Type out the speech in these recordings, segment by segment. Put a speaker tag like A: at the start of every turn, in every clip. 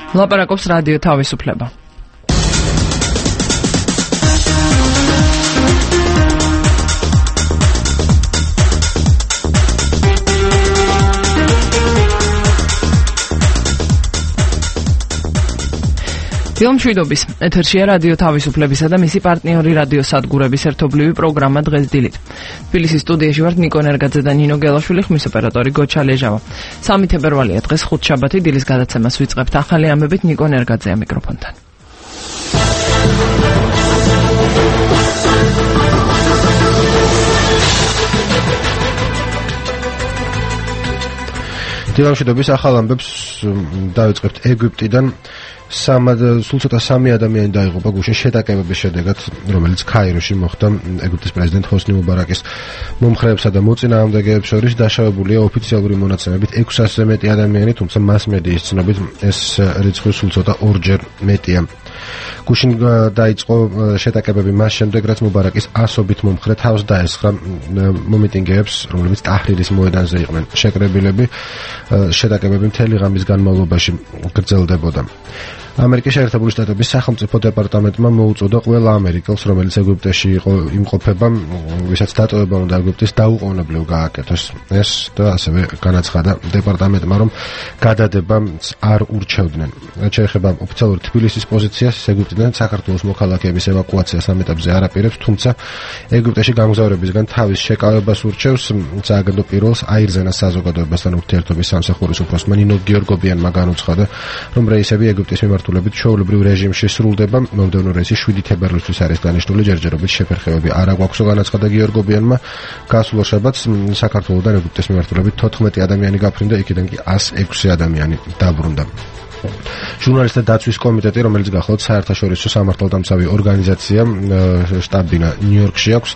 A: ლაპარაკობს რადიო თავისუფლება. ფილმშვიდობის ეთერშია რადიო თავისუფლებისა და მისი პარტნიორი რადიო სადგურების ერთობლივი პროგრამა დღეს დილით. თბილისის სტუდიაში ვართ ნიკო ნერგაძე და ნინო გელაშვილი, ხმის ოპერატორი გოჩა ლეჟავა. 3 თებერვალია დღეს ხუთშაბათი, დილის გადაცემას ვიწყებთ ახალი ამბებით ნიკო ნერგაძეა მიკროფონთან.
B: ფილმშვიდობის ახალ ამბებს დავიწყებთ ეგვიპტიდან. სულ ცოტა 3 ადამიანი დაიღუპა გუშინ შეტაკებების შედეგად, რომელიც ქაიროში მოხდა ეგვიპტის პრეზიდენტ ჰოსნი მუბარაკის მომხრეებსა და მოწინააღმდეგეებს შორის. დაშავებულია ოფიციალური მონაცემებით 600-ზე მეტი ადამიანი, თუმცა მას-მედიის ცნობით ეს რიცხვი სულ ცოტა 2-ჯერ მეტია. გუშინ დაიწყო შეტაკებები მას შემდეგ, რაც მუბარაკის ასობით მომხრე თავს დაესხა მომიტინგეებს, რომლებიც ტაჰრირის მოედანზე იყვნენ შეკრებილები. შეტაკებები მთელი ღამის განმავლობაში გრძელდებოდა. ამერიკის შეერთებული შტატების სახელმწიფო დეპარტამენტმა მოუწოდა ყველა ამერიკელს, რომელიც ეგვიპტეში იმყოფება, ვისაც დატოვება უნდა ეგვიპტის, დაუყოვნებლივ გააკეთოს. ეს და ასევე განაცხადა დეპარტამენტმა, რომ გადადება არ ურჩევდნენ. რაც შეეხება ოფიციალურ თბილისის პოზიციას, ეგვიპტიდან საქართველოს მოქალაქეების ევაკუაციას ამ ეტაპზე არ აპირებს, თუმცა ეგვიპტეში გამგზავრებისგან თავის შეკავებას ურჩევს. სააგენტო პიროლს აირზენას საზოგადოებასთან ურთიერთობის სამსახურის უფროსმა ნინო გიორგობიანმა განუცხადა, რომ რეისები ეგვიპტის მიმართულებით ჩვეულებრივ რეჟიმში სრულდება. მომდევნო რეისი 7 თებერვლისთვის არის დანიშნული, ჯერჯერობით შეფერხებები არ აგვაქვსო, განაცხადა გიორგობიანმა. გასულ შაბათს საქართველოსთან ეგვიპტის მიმართულებით 14 ადამიანი გაფრინდა, იქიდან კი 106 ადამიანი დაბრუნდა. ჟურნალისტთა დაცვის კომიტეტი, რომელიც გახლავთ საერთაშორისო სამართალდამცავი ორგანიზაცია, შტაბ-ბინა ნიუ-იორკში აქვს,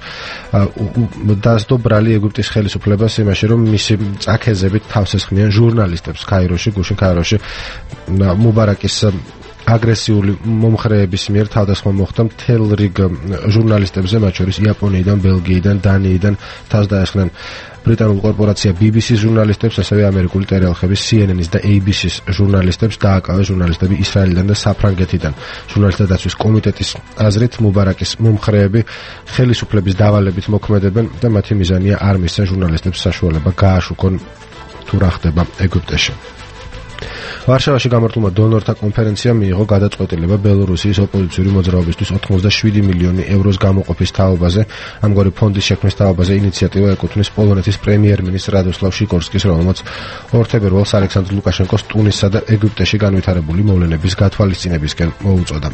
B: დაასდო ბრალი ეგვიპტის ხელისუფლებას იმაში, რომ მისი წაქეზებით თავს ესხმიან ჟურნალისტებს ქაიროში, გუშინ ქაიროში მუბარაკის აგრესიული მომხრეების მიერ თავდასხმა მოხდა მთელ რიგ ჟურნალისტებზე, მათ შორის იაპონიიდან, ბელგიიდან, დანიიდან თავს დაესხნენ ბრიტანულ კორპორაცია BBC-ის ჟურნალისტებს, ასევე ამერიკული ტელეარხების CNN-ის და ABC-ის ჟურნალისტებს დააკავეს ჟურნალისტები ისრაელიდან და საფრანგეთიდან. ჟურნალისტთა დაცვის კომიტეტის აზრით, მუბარაკის მომხრეები ხელისუფლების დავალებით მოქმედებენ და მათი მიზანია არ მისცენ ჟურნალისტებს საშუალება გააშუქონ თუ რა ხდება ეგვიპტეში. ვარშავაში გამართულმა დონორთა კონფერენციამ მიიღო გადაწყვეტილება ბელორუსიის ოპოზიციური მოძრაობისთვის 87 მილიონი ევროს გამოყოფის თაობაზე. ამგვარი ფონდის შექმნის თაობაზე ინიციატივა ეკუთვნის პოლონეთის პრემიერ-მინისტრ რადოსლავ შიკორსკის, რომელმაც 2 თებერვალს ალექსანდრ ლუკაშენკოს ტუნისსა და ეგვიპტეში განვითარებული მოვლენების გათვალისწინებისკენ მოუწოდა.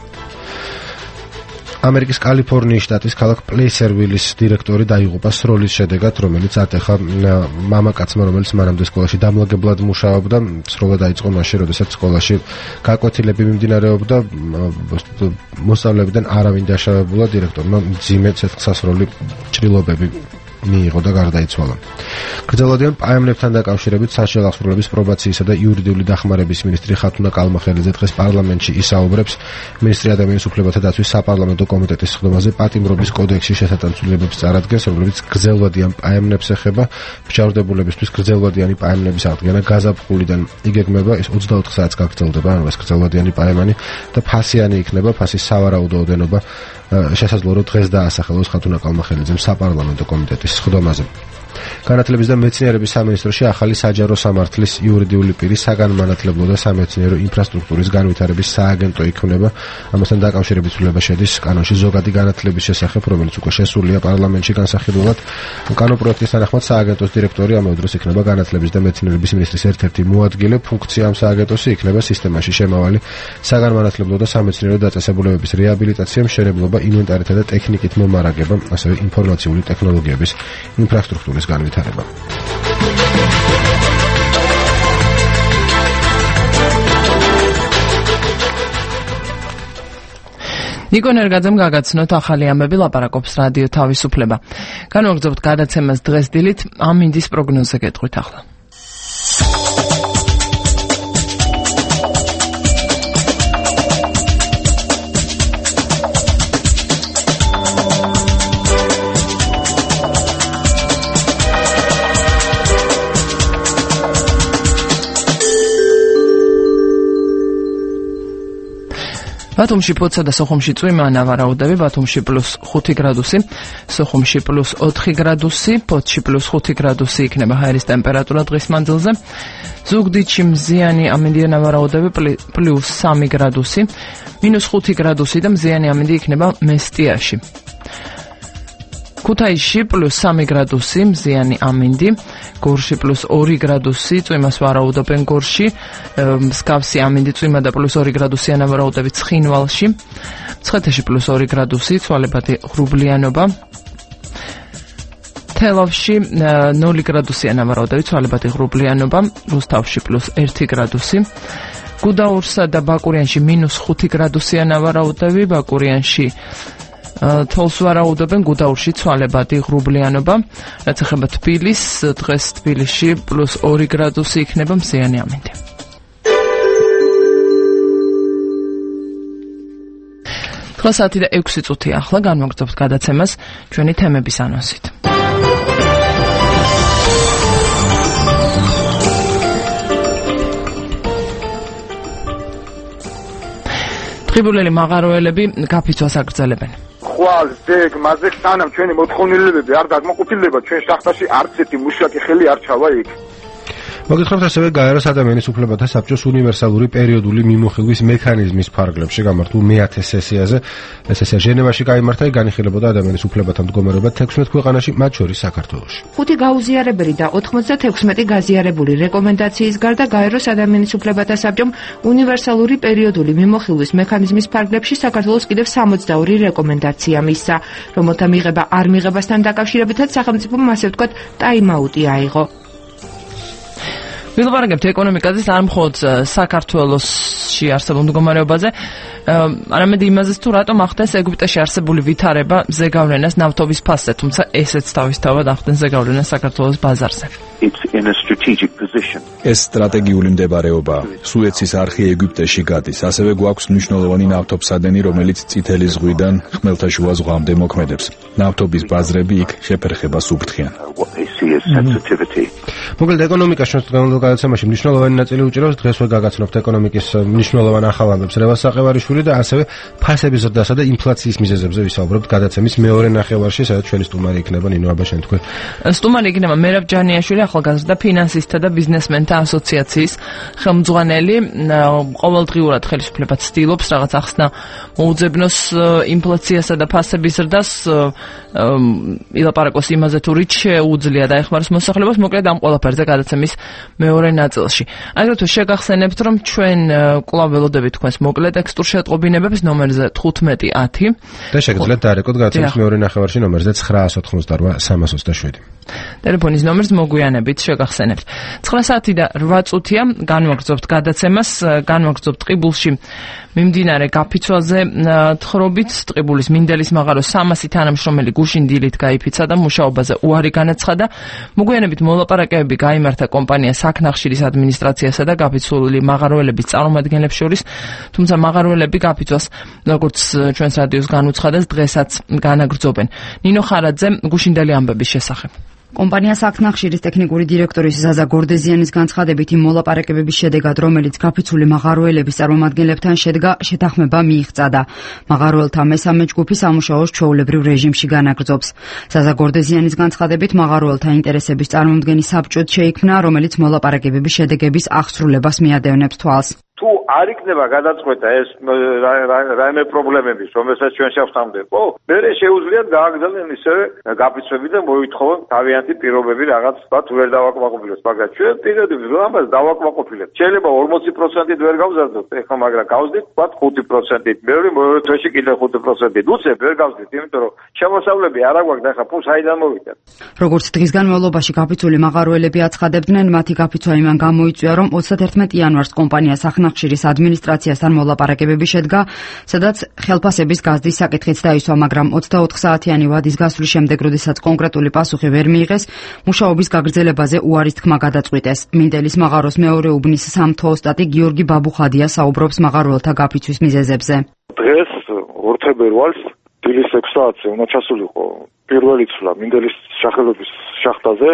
B: ამერიკის კალიფორნიის შტატის ქალაქ პლეისერვილის დირექტორი დაიღუპა სროლის შედეგად, რომელიც ატეხა მამაკაცმა, რომელიც მანამდე სკოლაში დამლაგებლად მუშაობდა. სროლა დაიწყო მაშინ, როდესაც სკოლაში გაკვეთილები მიმდინარეობდა, მოსწავლეებიდან არავინ დაშავებულა. დირექტორმა მძიმე ცეცხლსასროლი ჭრილობები მიიღო და გარდაიცვალა. გრძელვადიან პაემნებთან დაკავშირებით საშიაო აღსრულების პრობაციისა და იურიდიული დახმარების მინისტრი ხათუნა კალმახელიძე დღეს პარლამენტში ისაუბრებს. მინისტრი ადამიანის უფლებათა დაცვის საპარლამენტო კომიტეტის სხდომაზე პატიმრობის კოდექსის შესატანცვლებებს წარადგენს, რომლებიც გრძელვადიან პაემნებს ეხება. ფშავრდებულებისთვის გრძელვადიანი პაემნების აღდგენა გაზაფხულიდან იგეგმება, ეს 24 საათს გაგრძელდება, ანუ ეს გრძელვადიანი პაემანი და ფასიანი იქნება, ფასის სავარაუდო ოდენობა შესაძლოა რომ დღეს დაასახელოს ხათუნა კალმახელიძემ საპარლამენტო კომიტეტის სხდომაზე. განათლების და მეცნიერების სამინისტროში ახალი საჯარო სამართლის იურიდიული პირის საგანმანათლებლო და სამეცნიერო ინფრასტრუქტურის განვითარების სააგენტო იქმნება. ამასთან დაკავშირებით ცვლილება შედის კანონში ზოგადი განათლების შესახებ, რომელიც უკვე შესულია პარლამენტში განსახილველად. კანონპროექტის თანახმად სააგენტოს დირექტორი ამავე დროს იქნება განათლების და მეცნიერების მინისტრის ერთ-ერთი მოადგილე. ფუნქცია ამ სააგენტოსი იქნება სისტემაში შემავალი საგანმანათლებლო და სამეცნიერო დაწესებულებების რეაბილიტაცია, მშენებლობა, ინვენტარითა და ტექნიკით მომარაგება, ასევე ინფორმაციული ტექნოლოგიების ინფრასტრუქტურის განვითარება.
A: ნიკო ნერგაძემ გაგაცნოთ ახალი ამბები, ლაპარაკობს რადიო თავისუფლება. განვაგრძობთ გადაცემას დღეს დილით, ამინდის პროგნოზზე გეტყვით ახლა. ბათუმში ფოცა და სოხუმში წვიმა ნავარაუდები, ბათუმში +5 გრადუსი, სოხუმში +4 გრადუსი, ფოთში +5 გრადუსი იქნება ჰაერის ტემპერატურა დღის მანძილზე. ზუგდიდში მზიანი ამინდია ნავარაუდები +3 გრადუსი, -5 გრადუსი და მზიანი ამინდი იქნება მესტიაში. ქუთაისში +3 გრადუსი, მზიანი ამინდი, გორში +2 გრადუსი, წვიმას ვარაუდობენ გორში, მსგავსი ამინდი, წვიმა და +2 გრადუსიან ვარაუდები ცხინვალში, მცხეთაში +2 გრადუსი, ცვალებადი ღრუბლიანობა, თელავში 0 გრადუსიან ვარაუდები, ცვალებადი ღრუბლიანობა, რუსთავში +1 გრადუსი, გუდაურსა და ბაკურიანში -5 გრადუსიან ვარაუდები, ბაკურიანში თოლს ვარაუდობენ, გუდაურში ცვალებადი ღრუბლიანობა, რაც ეხება თბილისს, დღეს თბილისში +2 გრადუსი იქნება მზიანი ამინდი. დღესაც და 6 წუთი ახლა განვაგრძობთ გადაცემას ჩვენი თემების ანონსით. ღრიბულელი მაღაროელები გაფიცვას აგრძელებენ.
C: ხვალ, დეგ, მაზექ სანამ ჩვენი მოთხოვნილებები არ დაგმოყოფილდება, ჩვენ შახტაში არც ერთი მუშაკი ხელი არ ჩავა იქ.
B: მოგითხრობთ ასევე გაეროს ადამიანის უფლებათა საბჭოს უნივერსალური პერიოდული მიმოხილვის მექანიზმის ფარგლებში გამართულ მე-10 სესიაზე. ეს სესია ჟენევაში გაიმართა, განიხილებოდა ადამიანის უფლებათა მდგომარეობა 16 ქვეყანაში, მათ შორის საქართველოში.
D: 5 გაუზიარებელი და 96 გაზიარებული რეკომენდაციის გარდა გაეროს ადამიანის უფლებათა საბჭომ უნივერსალური პერიოდული მიმოხილვის მექანიზმის ფარგლებში საქართველოს კიდევ 62 რეკომენდაცია მისცა, რომელთა მიღება არ მიღებასთან დაკავშირებითაც სახელმწიფომ ასე ვთქვათ ტაიმაუტი აიღო.
A: ვილაპარაკებთ ეკონომიკაზე, არ მხოლოდ საქართველოში არსებულ მდგომარეობაზე, არამედ იმაზეც თუ რატომ ახდენს ეგვიპტეში არსებული ვითარება ზეგავლენას ნავთობის ფასზე, თუმცა ესეც თავისთავად ახდენს ზეგავლენას საქართველოს ბაზარზე.
E: ეს სტრატეგიული მდებარეობაა. სუეცის არხი ეგვიპტეში გადის, ასევე გვაქვს მნიშვნელოვანი ნავთობსადენი, რომელიც წითელი ზღვიდან ხმელთაშუა ზღვამდე მოქმედებს. ნავთობის ბაზრები იქ შეფერხებას უფრთხიან.
B: მოკლედ ეკონომიკას ჩვენს განმავლობაში მნიშვნელოვანი ნაწილი უჭირავს. დღესვე გაგაცნობთ ეკონომიკის მნიშვნელოვან ახალ ამბებს რევაზ საყევარიშვილი და ასევე ფასების ზრდასა და ინფლაციის მიზეზებზე ვისაუბრებთ გადაცემის მეორე ნახევარში, სადაც ჩვენი სტუმარი იქნება ნინო აბაშენი. თქვენ
A: სტუმარი იქნება მერაბ ჯანიაშვილი, ახალგაზრდა ფინანსისტთა და ბიზნესმენთა ასოციაციის ხელმძღვანელი. ყოველდღიურად ხელისუფლება ცდილობს რაღაც ახსნა მოუძებნოს ინფლაციასა და ფასების ზრდას, ილაპარაკოს იმაზე თუ რით შეუძლია დაეხმაროს მოსახლეობას, მოკლედ ამ ყველაფერზე გადაცემის მეორე ნაწილში. აგრეთვე შეგახსენებთ, რომ ჩვენ კვლავ ველოდებით თქვენს მოკლე ტექსტურ შეტყობინებებს ნომერზე 1510
B: და შეგიძლიათ დაარეკოთ გადაცემის მეორე ნახევარში ნომერზე 988 327.
A: ტელეფონის ნომერს მოგვიანებით შეგახსენებთ. 9 საათი და 8 წუთია, განვაგრძობთ გადაცემას, განვაგრძობთ ტყიბულში მიმდინარე გაფიცვაზე თხრობით. ტყიბულის მინდელის მაღარო 300 თანამშრომელი გუშინ დილით გაიფიცა და მუშაობაზე უარი განაცხადა. მოგვიანებით მოლაპარაკებები გაიმართა კომპანია საქნახშირის ადმინისტრაციასა და გაფიცვული მაღაროელების წარმომადგენლებს შორის, თუმცა მაღაროელები გაფიცვას, როგორც ჩვენს რადიოს განუცხადეს, დღესაც განაგრძობენ. ნინო ხარაძე, გუშინდელი ამბების შესახებ.
D: კომპანია საქნახშირის ტექნიკური დირექტორის ზაზა გორდეზიანის განცხადებით, იმ მოლაპარაკებების შედეგად, რომელიც გაფიცვული მაღაროელების წარმომადგენლებთან შედგა, შეთანხმება მიიღწა. მაღაროელთა მესამე ჯგუფი სამუშაოს ჩვეულებრივ რეჟიმში განაგრძობს. ზაზა გორდეზიანის განცხადებით, მაღაროელთა ინტერესების წარმომადგენელი საბჭოდ შეიქმნა, რომელიც მოლაპარაკებების შედეგების აღსრულებას მიადევნებს თვალს.
C: თუ არ იქნება გადაწყვეტა ეს რაიმე პრობლემების, რომელსაც ჩვენ შევხვდამდებო, მერე შეუძლიათ გააგრძელონ ისევე გაფიცვები და მოითხოვონ თავიანთი პირობები რაღაც თქვათ ვერ დავაკმაყოფილოთ, მაგრამ ჩვენ პირობებს ამას დავაკმაყოფილებთ. შეიძლება 40%-ით ვერ გავზარდოთ, ეხლა მაგრამ გავზდით თქვათ 5%-ით, მეორე თვეში კიდევ 5%-ით. უცებ ვერ გავზდით, იმიტომ რომ შემოსავლები არ აგვაქვს და ეხლა ფულს აიდან მოვიდეთ.
D: როგორც დღის განმავლობაში გაფიცვული მაღაროელები აცხადებდნენ, მათი გაფიცვა იმან გამოიწვია, რომ 31 იანვარს კომპანია სახნახშირის ადმინისტრაციასთან მოლაპარაკებები შედგა, სადაც ხელფასების გაზრდის საკითხიც დაისვა, მაგრამ 24 საათიანი ვადის გასვლის შემდეგ, როდესაც კონკრეტული პასუხი ვერ მიიღეს, მუშაობის გაგრძელებაზე უარის თქმა გადაწყვიტეს. მინდელის მაღაროს მეორე უბნის სამთო ოსტატი გიორგი ბაბუხადია საუბრობს მაღაროელთა გაფიცვის მიზეზებზე.
F: დღეს 2 თებერვალს დილის 6 საათზე უნდა ჩასულიყო პირველი ცვლა მინდელის სახელობის შახტაზე,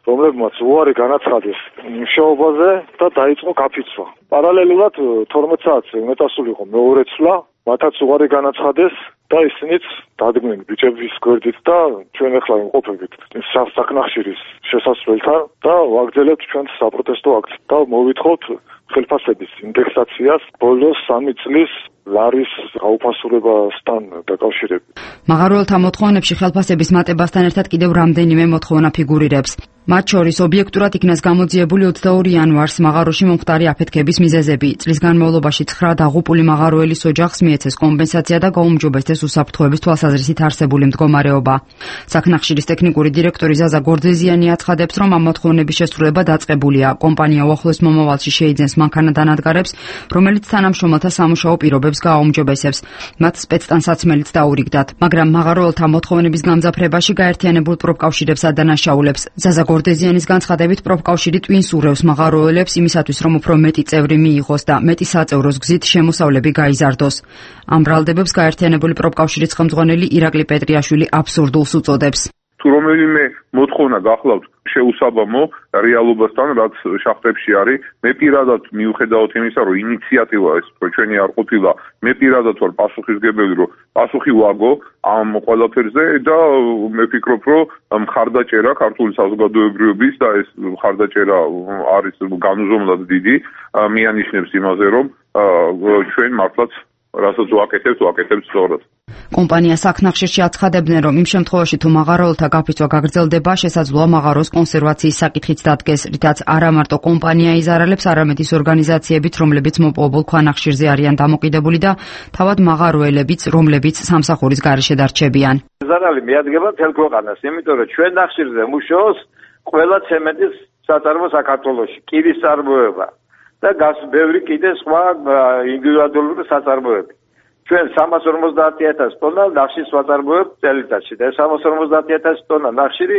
F: რომლებმაც უარი განაცხადეს მუშაობაზე და დაიწყო გაფიცვა. პარალელურად 12 საათზე უმეტესული იყო მეორე ცვლა, მათაც უარი განაცხადეს და ისინიც დადგნენ ბიჭების გვერდით და ჩვენ ახლა ვიმყოფებით საქნახშირის შესასვლელთან და ვაგრძელებთ ჩვენს საპროტესტო აქციას და მოვითხოვთ ხელფასების ინდექსაციას ბოლოს 3 წლის ლარის გაუფასურებასთან დაკავშირებით.
D: მაღაროელთა მოთხოვნებში ხელფასების მატებასთან ერთად კიდევ რამდენიმე მოთხოვნა ფიგურირებს. მათ შორის ობიექტურად იქნას გამოძიებული 22 იანვარს მაღაროში მომხდარი აფეთქების მიზეზები. წლის განმავლობაში 9 დაღუპული მაღაროელის ოჯახს მიეცეს კომპენსაცია და გაუმჯობესდეს უსაფრთხოების თვალსაზრისით არსებული მდგომარეობა. საქნახშირის ტექნიკური დირექტორი ზაზა გორდეზიანი აცხადებს, რომ ამ მოთხოვნების შესრულება დაწყებულია. კომპანია უახლოეს მომავალში შეიძენს მანქანა-დანადგარებს, რომელიც თანამშრომელთა სამუშაო პირობებს გააუმჯობესებს. მათ სპეცტანსაცმელიც დაურიგდათ, მაგრამ მაღაროელთა მოთხოვნების გამძაფრებაში გაერთიანებულ პროფკავშირებს ადანაშაულებს. ზაზა გორდეზიანის განცხადებით პროფკავშირი ტვინს ურევს მაღაროელებს იმისათვის, რომ უფრო მეტი წევრი მიიღოს და მეტი საწევროს გზით შემოსავლები გაიზარდოს. ამ ბრალდებებს გაერთიანებული პროფკავშირის ხელმძღვანელი ირაკლი პეტრიაშვილი აბსურდულს უწოდებს.
G: თუ რომელიმე მოთხოვნა გახლავთ შეუსაბამო რეალობასთან, რაც შახტებში არის, მე პირადად მიუხედავად იმისა, რომ ინიციატივა ეს ჩვენი არ ყოფილა, მე პირადად ვარ პასუხისმგებელი, რომ პასუხი ვაგო ამ ყველაფერზე და მე ვფიქრობ, რომ მხარდაჭერა ქართული საზოგადოებრივების და ეს მხარდაჭერა არის განუზომლად დიდი, მიანიშნებს იმაზე, რომ ჩვენ მართლაც რასაც ვაკეთებთ სწორად.
D: კომპანია საქნახშირში აცხადებდნენ, რომ იმ შემთხვევაში თუ მაღაროელთა გაფიცვა გაგრძელდება, შესაძლოა მაღაროს კონსერვაციის საკითხიც დადგეს, რითაც არა მარტო კომპანია იზარალებს, არამედ ის ორგანიზაციებიც, რომლებიც მოპოვებულ ქვანახშირზე არიან დამოკიდებული და თავად მაღაროელებიც, რომლებიც სამსახურის გარეშე დარჩებიან.
C: ზარალი მიადგება მთელ ქვეყანას, იმიტომ რომ ჩვენ ნახშირზე მუშაობს ყველა ცემენტის საწარმო საქართველოში, კირის წარმოება და გას ბევრი კიდე სხვა ინდივიდუალური საწარმოები. ჩვენ 350,000 ტონა ნახშირს ვაწარმოებთ წელიწადში და 350,000 ტონა ნახშირი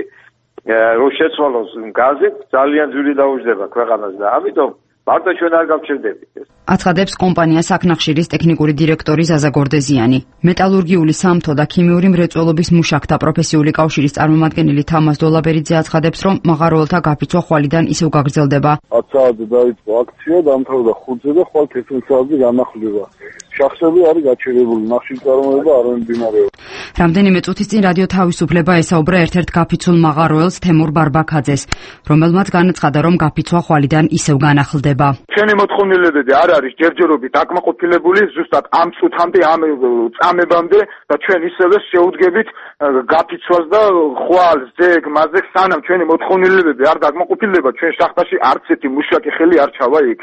C: რო შეცვალოს გაზით ძალიან ძვირი დაუჯდება ქვეყანას და ამიტომ მარტო ჩვენ არ გავჩერდებით ეს.
D: აცხადებს კომპანია საქნახშირის ტექნიკური დირექტორი ზაზა გორდეზიანი. მეტალურგიული, სამთო და ქიმიური მრეწველობის მუშაკთა პროფესიული კავშირის წარმომადგენელი თამაზ დოლაბერიძე აცხადებს, რომ მაღაროელთა გაფიცვა ხვალიდან ისევ გაგრძელდება.
F: 10 საათზე დაიწყო აქცია, დამთავრდა 5-ზე და ხვალ 11 საათზე განახლდება. შახტები არის გაჩერებული, ნახშირის წარმოება არ მიმდინარეობს.
D: რამდენიმე წუთის წინ რადიო თავისუფლება ესაუბრა ერთ-ერთ გაფიცულ მაღაროელს თემურ ბარბაქაძეს, რომელმაც განაცხადა, რომ გაფიცვა ხვალიდან ისევ განახლდება.
F: ჩვენი მოთხოვნილებები არ არის ჯერჯერობით აკმაყოფილებული ზუსტად ამ წუთამდე, ამ წამებამდე და ჩვენ ისევე შეუდგებით გაფიცვას და ხვალ ზეგ მასზე სანამ ჩვენი მოთხოვნილებები არ დაკმაყოფილდება, ჩვენ შახტაში არც ერთი მუშაკი ხელი არ ჩავა იქ.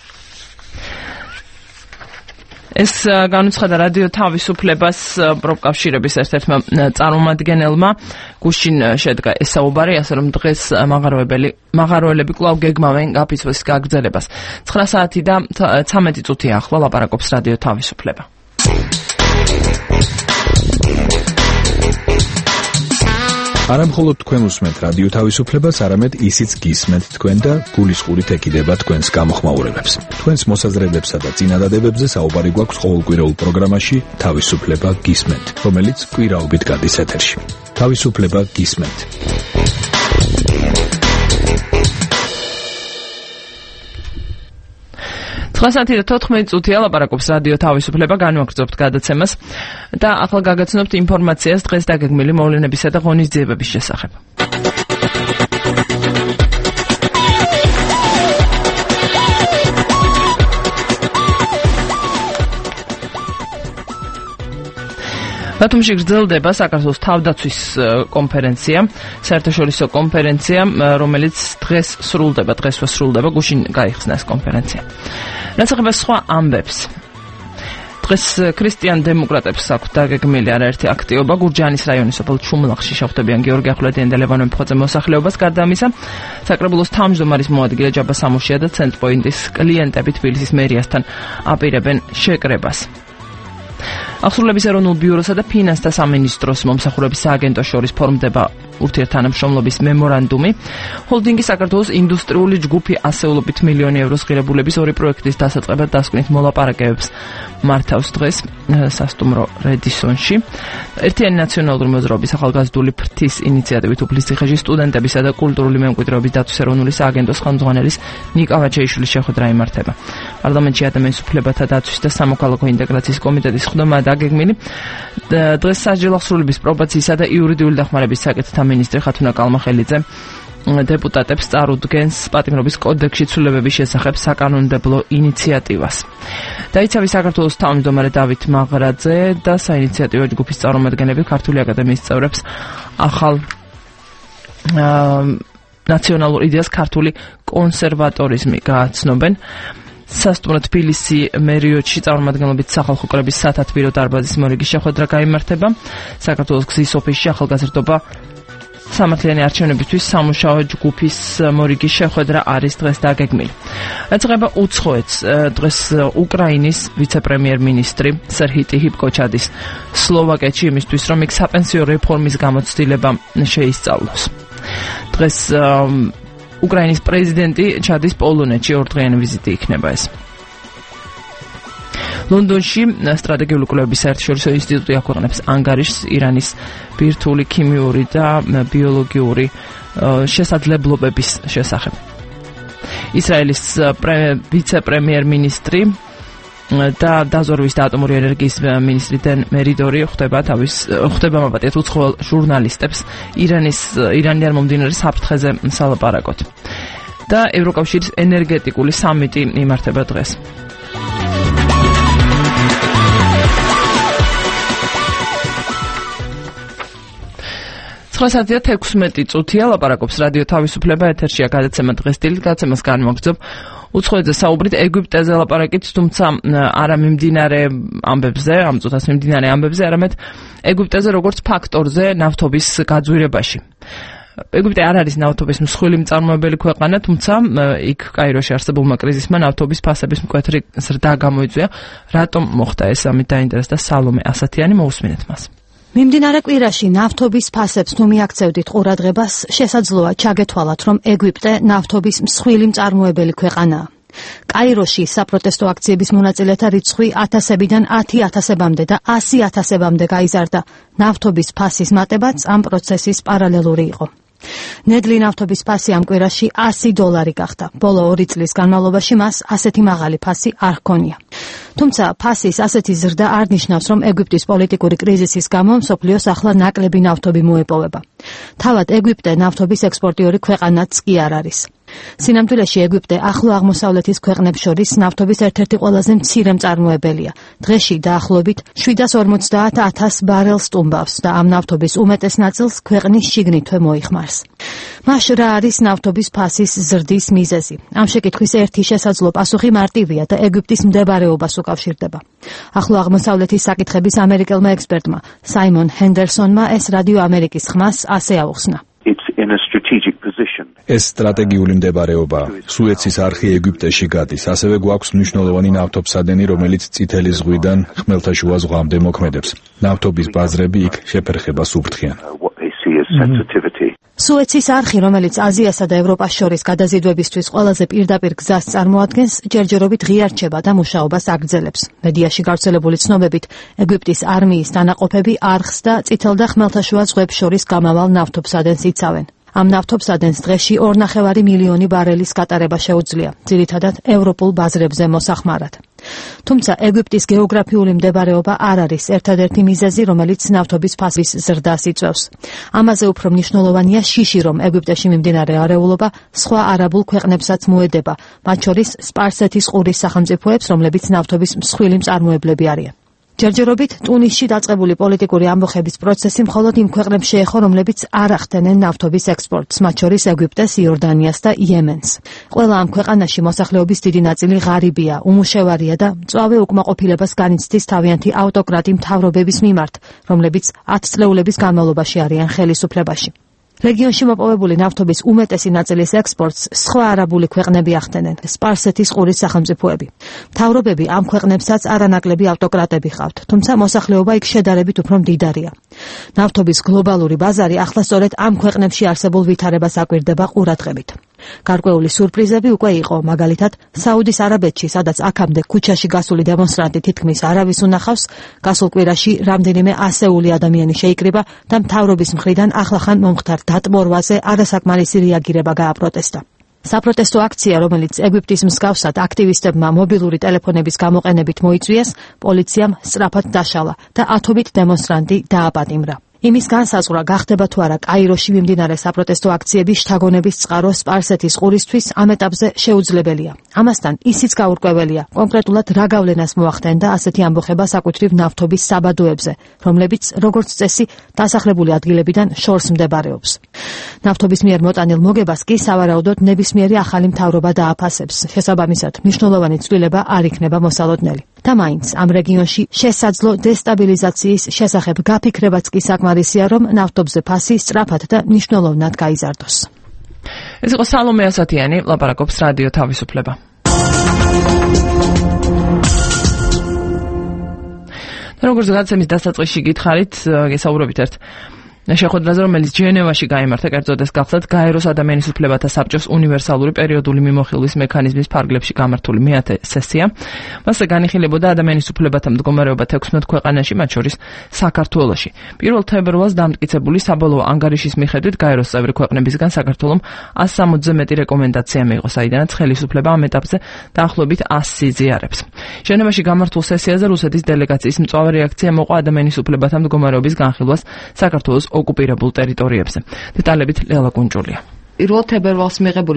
A: ეს განუცხადა რადიო თავისუფლებას პროფკავშირების ერთ-ერთმა წარმომადგენელმა. გუშინ შედგა ეს საუბარი, ასე რომ დღეს მაღაროელები კვლავ გეგმავენ გაფიცვის გაგრძელებას. 9 საათი და 13 წუთია ახლა ლაპარაკობს რადიო თავისუფლება.
E: არა მხოლოდ თქვენ უსმენთ რადიო თავისუფლებას, არამედ ისიც გისმენთ თქვენ და გულისყურით ეკიდება თქვენს გამოხმაურებებს. თქვენს მოსაზრებებსა და წინადადებებზე საუბარი გვაქვს ყოველკვირეულ პროგრამაში თავისუფლება გისმენთ, რომელიც კვირაობით გადის ეთერში. თავისუფლება გისმენთ.
A: ხასათი და 14 წუთია ლაპარაკობს რადიო თავისუფლება, განვაგრძობთ გადაცემას და ახლა გაგაცნობთ ინფორმაციას დღეს დაგეგმილი მოვლენებისა და ღონისძიებების შესახებ. ბათუმში გრძელდება საქართველოს თავდაცვის კონფერენცია, საერთაშორისო კონფერენცია, რომელიც დღესვე სრულდება, გუშინ გაიხსნა ეს კონფერენცია. რაც ეხება სხვა ამბებს. დღეს ქრისტიან დემოკრატებს აქვთ დაგეგმილი არაერთი აქტივობა გურჯაანის რაიონის სოფელ ჩუმლახში შეხვდებიან გიორგი ახვლედიანი და ლევან მემხოძე მოსახლეობას. გარდა ამისა, საკრებულოს თავმჯდომარის მოადგილე ჯაბა სამუშია და ცენტრპოინტის კლიენტები თბილისის მერიასთან აპირებენ შეკრებას. ახსრულების ეროვნულ ბიუროსა და ფინანსთა სამინისტროს მომსახურების სააგენტოს შორის ფორმდება ურთიერთთანამშრომლობის მემორანდუმი. ჰოლდინგი საქართველოს ინდუსტრიული ჯგუფი ასეულობით მილიონი ევროს ღირებულების ორი პროექტის დასაწყებად დასკვნით მოლაპარაკებებს მართავს დღეს სასტუმრო რედისონში. ერთიანი ნაციონალური მოძრაობის ახალგაზრდული ფრთის ინიციატივით უფლისციხეში სტუდენტებისა და კულტურული მემკვიდრეობის დაცვის ეროვნული სააგენტოს ხელმძღვანელის ნიკა ვაჩეიშვილის შეხვედრა იმართება. პარლამენტში ადამიანის უფლებათა დაცვის და სამოქალაქო ინტეგრაციის კომიტეტის ხდომა დაგეგმილი. დღეს სასჯელ ახსრულების პრობაციისა და იურიდიული დახმარების საკითხთა მინისტრი ხათუნა კალმახელიძე დეპუტატებს წარუდგენს პატიმრობის კოდექსში ცვლილებების შესახებ საკანონმდებლო ინიციატივას. დაიცავი საქართველოს თავმჯდომარე დავით მაღრაძე და საინიციატივო ჯგუფის წარმომადგენლები ქართული აკადემიის წევრებს ახალ ნაციონალურ იდეას ქართული კონსერვატორიზმი გააცნობენ. სასტუმრო თბილისი მერიოტში წარმომადგენლობით სახალხო კრების სათათბირო დარბაზის მორიგის შეხვედრა გაიმართება. საქართველოს გზის ოფისში ახალგაზრდობა სამართლიანი არჩევნებისთვის სამუშაო ჯგუფის მორიგის შეხვედრა არის დღეს დაგეგმილი. ეძღება უცხოეთს დღეს უკრაინის ვიცე-პრემიერ-მინისტრი სერჰი ტიჰიპკოჩადის სლოვაკეთში იმისთვის, რომ იქ საპენსიო რეფორმის გამოცდილება შეისწავლოს. დღეს უკრაინის პრეზიდენტი ჩადის პოლონეთში, ორდღიანი ვიზიტი იქნება ეს. ლონდონში სტრატეგიული კვლევების საერთაშორისო ინსტიტუტი აქვეყნებს ანგარიშს ირანის ბირთვული ქიმიური და ბიოლოგიური შესაძლებლობების შესახებ. ისრაელის ვიცე-პრემიერ-მინისტრი და დაზვერვის და ატომური ენერგიის მინისტრი დენ მერიდორი ხვდება მაპატიეთ უცხოელ ჟურნალისტებს ირანიდან მომდინარე საფრთხეზე სალაპარაკოთ. და ევროკავშირის ენერგეტიკული სამიტი იმართება დღეს. 9:16 წუთია ლაპარაკობს რადიო თავისუფლება ეთერშია გადაცემა დღეს დილით გადაცემას განმოგრძობ უცხოეთზე საუბრით ეგვიპტეზე ლაპარაკით თუმცა არა მიმდინარე ამბებზე ამ წუთას მიმდინარე ამბებზე არამედ ეგვიპტეზე როგორც ფაქტორზე ნავთობის გაძვირებაში ეგვიპტე არ არის ნავთობის მსხვილი მწარმოებელი ქვეყანა თუმცა იქ კაიროში არსებულმა კრიზისმა ნავთობის ფასების მკვეთრი ზრდა გამოიწვია რატომ მოხდა ეს ამით დაინტერესდა სალომე ასათიანი მოусმინეთ მას
H: მიმდინარე კვირაში ნავთობის ფასებს თუ მიაქცევდით ყურადღებას, შესაძლოა ჩაგეთვალათ, რომ ეგვიპტე ნავთობის მსხვილი მწარმოებელი ქვეყანაა. კაიროში საპროტესტო აქციების მონაწილეთა რიცხვი 1000-დან 10,000-მდე და 100,000-მდე გაიზარდა. ნავთობის ფასის მატებაც ამ პროცესის პარალელური იყო. ნედლი ნავთობის ფასი ამ კვირაში $100 გახდა. ბოლო 2 წლის განმავლობაში მას ასეთი მაღალი ფასი არ ჰქონია. თუმცა ფასის ასეთი ზრდა არ ნიშნავს, რომ ეგვიპტის პოლიტიკური კრიზისის გამო მსოფლიოს ახლა ნაკლები ნავთობი მოეპოვება. თავად ეგვიპტე ნავთობის ექსპორტიორი ქვეყანაც კი არ არის. სინამდვილეში ეგვიპტე ახლო აღმოსავლეთის ქვეყნებს შორის ნავთობის ერთ-ერთი ყველაზე მცირე მწარმოებელია. დღეში დაახლოებით 750,000 ბარელს სტუმბავს და ამ ნავთობის უმეტეს ნაწილს ქვეყნის შიგნითვე მოიხმარს. მაშ რა არის ნავთობის ფასის ზრდის მიზეზი? ამ შეკითხვის ერთი შესაძლო პასუხი მარტივია და ეგვიპტის მდებარეობას უკავშირდება. ახლო აღმოსავლეთის საკითხების ამერიკელმა ექსპერტმა საიმონ ჰენდერსონმა ეს რადიო ამერიკის ხმას ასე აუხსნა.
E: ეს სტრატეგიული მდებარეობაა. სუეცის არხი ეგვიპტეში გადის. ასევე გვაქვს მნიშვნელოვანი ნავთობსადენი, რომელიც წითელი ზღვიდან ხმელთაშუა ზღვამდე მოქმედებს. ნავთობის ბაზრები იქ შეფერხებას უფრთხიან.
H: სუეცის არხი, რომელიც აზიასა და ევროპას შორის გადაზიდვებისთვის ყველაზე პირდაპირ გზას წარმოადგენს, ჯერჯერობით ღია რჩება და მუშაობას აგრძელებს. მედიაში გავრცელებული ცნობებით, ეგვიპტის არმიის დანაყოფები არხს და წითელ და ხმელთაშუა ზღვებს შორის გამავალ ნავთობსადენს იცავენ. ამ ნავთობსადენს დღეში 2,5 მილიონი ბარელის გატარება შეუძლია, ძირითადად ევროპულ ბაზრებზე მოსახმარად. თუმცა ეგვიპტის გეოგრაფიული მდებარეობა არ არის ერთადერთი მიზეზი, რომელიც ნავთობის ფასის ზრდას იწვევს. ამაზე უფრო მნიშვნელოვანია შიში, რომ ეგვიპტეში მიმდინარე არეულობა სხვა არაბულ ქვეყნებსაც მოედება, მათ შორის სპარსეთის ყურის სახელმწიფოებს, რომლებიც ნავთობის მსხვილი მწარმოებლები არიან. ჯერჯერობით ტუნისში დაწყებული პოლიტიკური ამბოხების პროცესი მხოლოდ იმ ქვეყნებს შეეხო, რომლებიც არ ახდენენ ნავთობის ექსპორტს, მათ შორის ეგვიპტეს, იორდანიას და იემენს. ყველა ამ ქვეყანაში მოსახლეობის დიდი ნაწილი ღარიბია, უმუშევარია და მწვავე უკმაყოფილებას განიცდის თავიანთი ავტოკრატი მთავრობების მიმართ, რომლებიც 10 წლეულების განმავლობაში არიან ხელისუფლებაში. რეგიონში მოპოვებული ნავთობის უმეტესი ნაწილის ექსპორტს სხვა არაბული ქვეყნები ახდენენ, სპარსეთის ყურის სახელმწიფოები. მთავრობები ამ ქვეყნებსაც არანაკლები ავტოკრატები ჰყავთ, თუმცა მოსახლეობა იქ შედარებით უფრო მდიდარია. ნავთობის გლობალური ბაზარი ახლა სწორედ ამ ქვეყნებში არსებულ ვითარებას აკვირდება ყურადღებით. გარკვეული სურპრიზები უკვე იყო, მაგალითად, საუდის არაბეთში, სადაც აქამდე ქუჩაში გასული დემონსტრანტი თითქმის არავის უნახავს, გასულ კვირაში რამდენიმე ასეული ადამიანი შეიკრიბა და მთავრობის მხრიდან ახლახან მომხდარ დატბორვაზე არასაკმარისი რეაგირება გააპროტესტა. საპროტესტო აქცია, რომელიც ეგვიპტის მსგავსად აქტივისტებმა მობილური ტელეფონების გამოყენებით მოიწვიეს, პოლიციამ სწრაფად დაშალა და ათობით დემონსტრანტი დააპატიმრა. იმის განსაზღვრა გახდება თუ არა კაიროში მიმდინარე საპროტესტო აქციების შთაგონების წყარო სპარსეთის ყურისთვის ამ ეტაპზე შეუძლებელია. ამასთან ისიც გაურკვეველია, კონკრეტულად რა გავლენას მოახდენდა ასეთი ამბოხება საკუთრივ ნავთობის საბადოებზე, რომლებიც როგორც წესი დასახლებული ადგილებიდან შორს მდებარეობს. ნავთობის მიერ მოტანილ მოგებას კი სავარაუდოდ ნებისმიერი ახალი მთავრობა დააფასებს. შესაბამისად, მნიშვნელოვანი ცვლილება არ იქნება მოსალოდნელი. და მაინც ამ რეგიონში შესაძლო დესტაბილიზაციის შესახებ გაფიქრებაც კი საკმარისია, რომ ნავთობზე ფასი სწრაფად და მნიშვნელოვნად გაიზარდოს.
A: ეს იყო სალომე ასათიანი, ლაპარაკობს რადიო თავისუფლება. როგორც გადაცემის დასაწყისში გითხარით, გესაუბრებით ერთ შეხვედრაზე, რომელიც ჯენევაში გაიმართა, კერძოდ ეს გახსოვთ გაეროს ადამიანის უფლებათა საბჭოს უნივერსალური პერიოდული მიმოხილვის მექანიზმის ფარგლებში გამართული მე-10 სესია. მასზე განიხილებოდა ადამიანის უფლებათა მდგომარეობა 16 ქვეყანაში, მათ შორის საქართველოში. 1 თებერვალს დამტკიცებული საბოლოო ანგარიშის მიხედვით გაეროს წევრი ქვეყნებისგან საქართველომ 160-ზე მეტი რეკომენდაცია მიიღო, საიდანაც ხელისუფლება ამ ეტაპზე დაახლოებით 100 იზიარებს. ჟენევაში გამართულ სესიაზე რუსეთის დელეგაციის მწვავე რეაქცია მოყვა ადამიანის უფლებათა მდგომარეობის განხილვას საქართველოს ოკუპირებულ ტერიტორიებზე. დეტალებით ლელა კუნჭულია. 1 თებერვალს მიღებული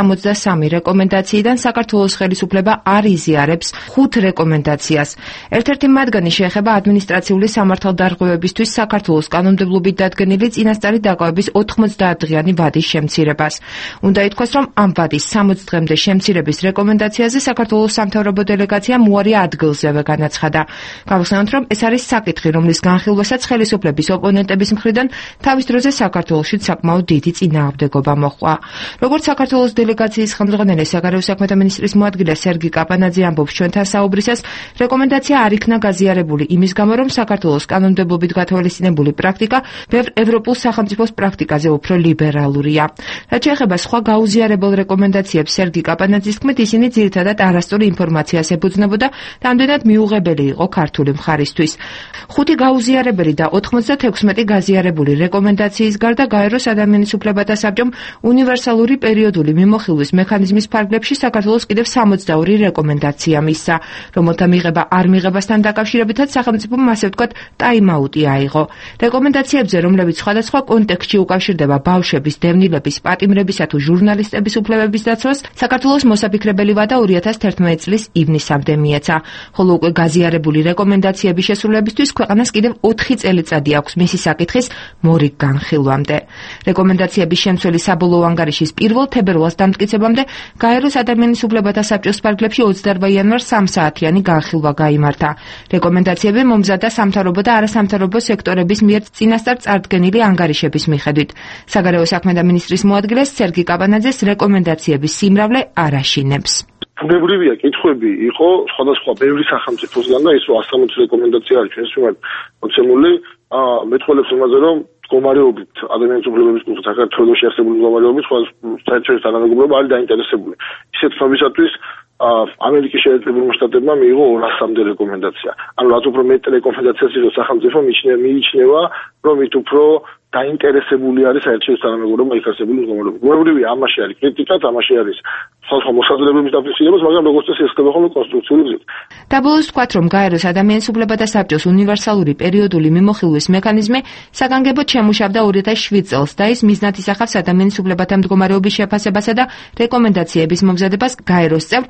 A: 163 რეკომენდაციიდან საქართველოს ხელისუფლება არ იზიარებს 5 რეკომენდაციას. ერთ-ერთი მათგანი შეეხება ადმინისტრაციული სამართალდარღვევებისთვის საქართველოს კანონმდებლობით დადგენილი წინასწარი დაკავების 90 დღიანი ვადის შემცირებას. უნდა ითქვას, რომ ამ ვადის 60 დღემდე შემცირების რეკომენდაციაზე საქართველოს სამთავრობო დელეგაციამ უარი ადგილზევე განაცხადა. გავხსენოთ, რომ ეს არის საკითხი, რომლის განხილვასაც ხელისუფლების ოპონენტების მხრიდან თავის დროზე საქართველოში საკმაოდ დიდი წინააღმდეგობა მოხდა. როგორც საქართველოს დელეგაციის ხელმძღვანელი საგარეო საქმეთა მინისტრის მოადგილე სერგი კაპანაძე ამბობს ჩვენთან საუბრისას, რეკომენდაცია არ იქნა გაზიარებული იმის გამო, რომ საქართველოს კანონმდებლობით გათვალისწინებული პრაქტიკა ბევრ ევროპულ სახელმწიფოს პრაქტიკაზე უფრო ლიბერალურია. რაც შეეხება სხვა გაუზიარებელ რეკომენდაციებს, სერგი კაპანაძის თქმით, ისინი ძირითადად არასწორი ინფორმაციას ეფუძნებოდა და ამდენად მიუღებელი იყო ქართული მხარისთვის. 5 გაუზიარებელი და 96 გაზიარებული რეკომენდაციის გარდა გაეროს ადამიანის უფლებათა საბჭომ უნივერსალური პერიოდული მიმოხილვის მექანიზმის ფარგლებში საქართველოს კიდევ 62 რეკომენდაცია მისცა, რომელთა მიღება არ მიღებასთან დაკავშირებითაც სახელმწიფომ ასე ვთქვათ ტაიმაუტი აიღო. რეკომენდაციებზე, რომლებიც სხვადასხვა კონტექსტში უკავშირდება ბავშვების, დევნილების, პატიმრებისა თუ ჟურნალისტების უფლებების დაცვას, საქართველოს მოსაფიქრებელი ვადა 2011 წლის ივნისამდე მიეცა, ხოლო უკვე გაზიარებული რეკომენდაციების შესრულებისთვის ქვეყანას კიდევ 4 წელიწადი აქვს მისი საკითხის მორიგ განხილვამდე. რეკომენდაციების შემცველი საბოლოო ანგარიშის 1 თებერვალს დამტკიცებამდე გაეროს ადამიანის უფლებათა საბჭოს ფარგლებში 28 იანვარს 3 საათიანი განხილვა გაიმართა. რეკომენდაციები მომზადდა სამთავრობო და არასამთავრობო სექტორების მიერ წინასწარ წარდგენილი ანგარიშების მიხედვით. საგარეო საქმეთა მინისტრის მოადგილე სერგი კაპანაძეს რეკომენდაციების სიმრავლე არ აშინებს.
F: ბუნებრივია კითხვები იყო სხვადასხვა ბევრი სახელმწიფოსგან და ის 160 რეკომენდაცია არის ჩვენს მიმართ მოცემული. მეტყველებს იმაზე, რომ მდგომარეობით ადამიანის უფლებების კუთხით საქართველოში არსებული მდგომარეობით საერთაშორისო თანამეგობრობა არის დაინტერესებული. ისეთ ცნობისათვის ამერიკის შეერთებულმა შტატებმა მიიღო 200-მდე რეკომენდაცია. ანუ რაც უფრო მეტ რეკომენდაციას იღებს სახელმწიფო, მიიჩნევა, რომ მით უფრო დაინტერესებული არის საერთაშორისო თანამეგობრობა იქ არსებული მდგომარეობით. ბუნებრივია ამაში არის კრიტიკაც, ამაში არის სხვადასხვა მოსაზრებების დაფიქსირებას, მაგრამ როგორც წესი ეს ხდება ხოლმე კონსტრუქციული გზით.
A: დაბოლოს ვთქვათ, რომ გაეროს ადამიანის უფლებათა საბჭოს უნივერსალური პერიოდული მიმოხილვის მექანიზმი საგანგებოდ შემუშავდა 2007 წელს და ის მიზნად ისახავს ადამიანის უფლებათა მდგომარეობის შეფასებასა და რეკომენდაციების მომზადებას გაეროს წევრ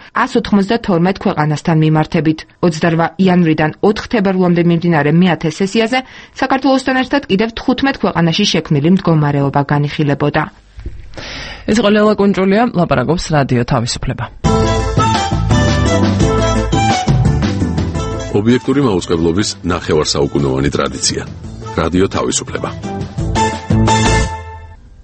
A: 192 ქვეყანასთან მიმართებით. 28 იანვრიდან 4 თებერვლამდე მიმდინარე მე-10 სესიაზე საქართველოსთან ერთად კიდევ 15 ქვეყანაში შექმნილი მდგომარეობა განიხილებოდა. ეს იყო ლელა კუნჭულია, ლაპარაკობს რადიო თავისუფლება.
I: ობიექტური მაუწყებლობის ნახევარსაუკუნოვანი ტრადიცია. რადიო თავისუფლება.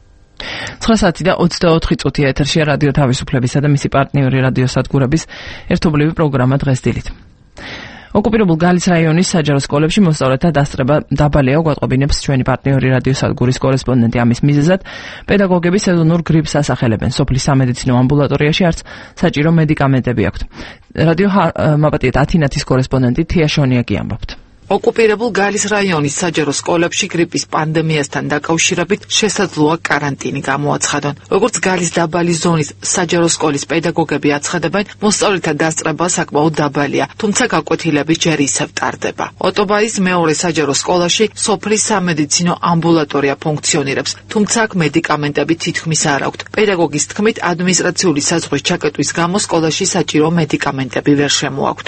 A: 9:24 საათია ეთერშია რადიო თავისუფლებისა და მისი პარტნიორი რადიო სადგურების ერთობლივი პროგრამა დღესდილით. ოკუპირებულ გალის რაიონის საჯარო სკოლებში მოსწავლეთა დასწრება დაბალია, გვატყობინებს ჩვენი პარტნიორი რადიო სადგურის კორესპონდენტი. ამის მიზეზად პედაგოგები სეზონურ გრიპს ასახელებენ. სოფლის სამედიცინო ამბულატორიაში არც საჭირო მედიკამენტები აქვთ. რადიო მაპატიეთ ათინათის კორესპონდენტი თია შონია კი ამბობთ.
I: ოკუპირებულ გალის რაიონის საჯარო სკოლებში გრიპის პანდემიასთან დაკავშირებით შესაძლოა კარანტინი გამოაცხადონ. როგორც გალის დაბალი ზონის საჯარო სკოლის პედაგოგები აცხადებენ, მოსწავლეთა დასწრება საკმაოდ დაბალია, თუმცა გაკვეთილები ჯერ ისევ ტარდება. ოტობაის მეორე საჯარო სკოლაში სოფლის სამედიცინო ამბულატორია ფუნქციონირებს, თუმცა აქ მედიკამენტები თითქმის არ აქვთ. პედაგოგის თქმით, ადმინისტრაციული საზღვრის ჩაკეტვის გამო სკოლაში საჭირო მედიკამენტები ვერ შემოაქვთ.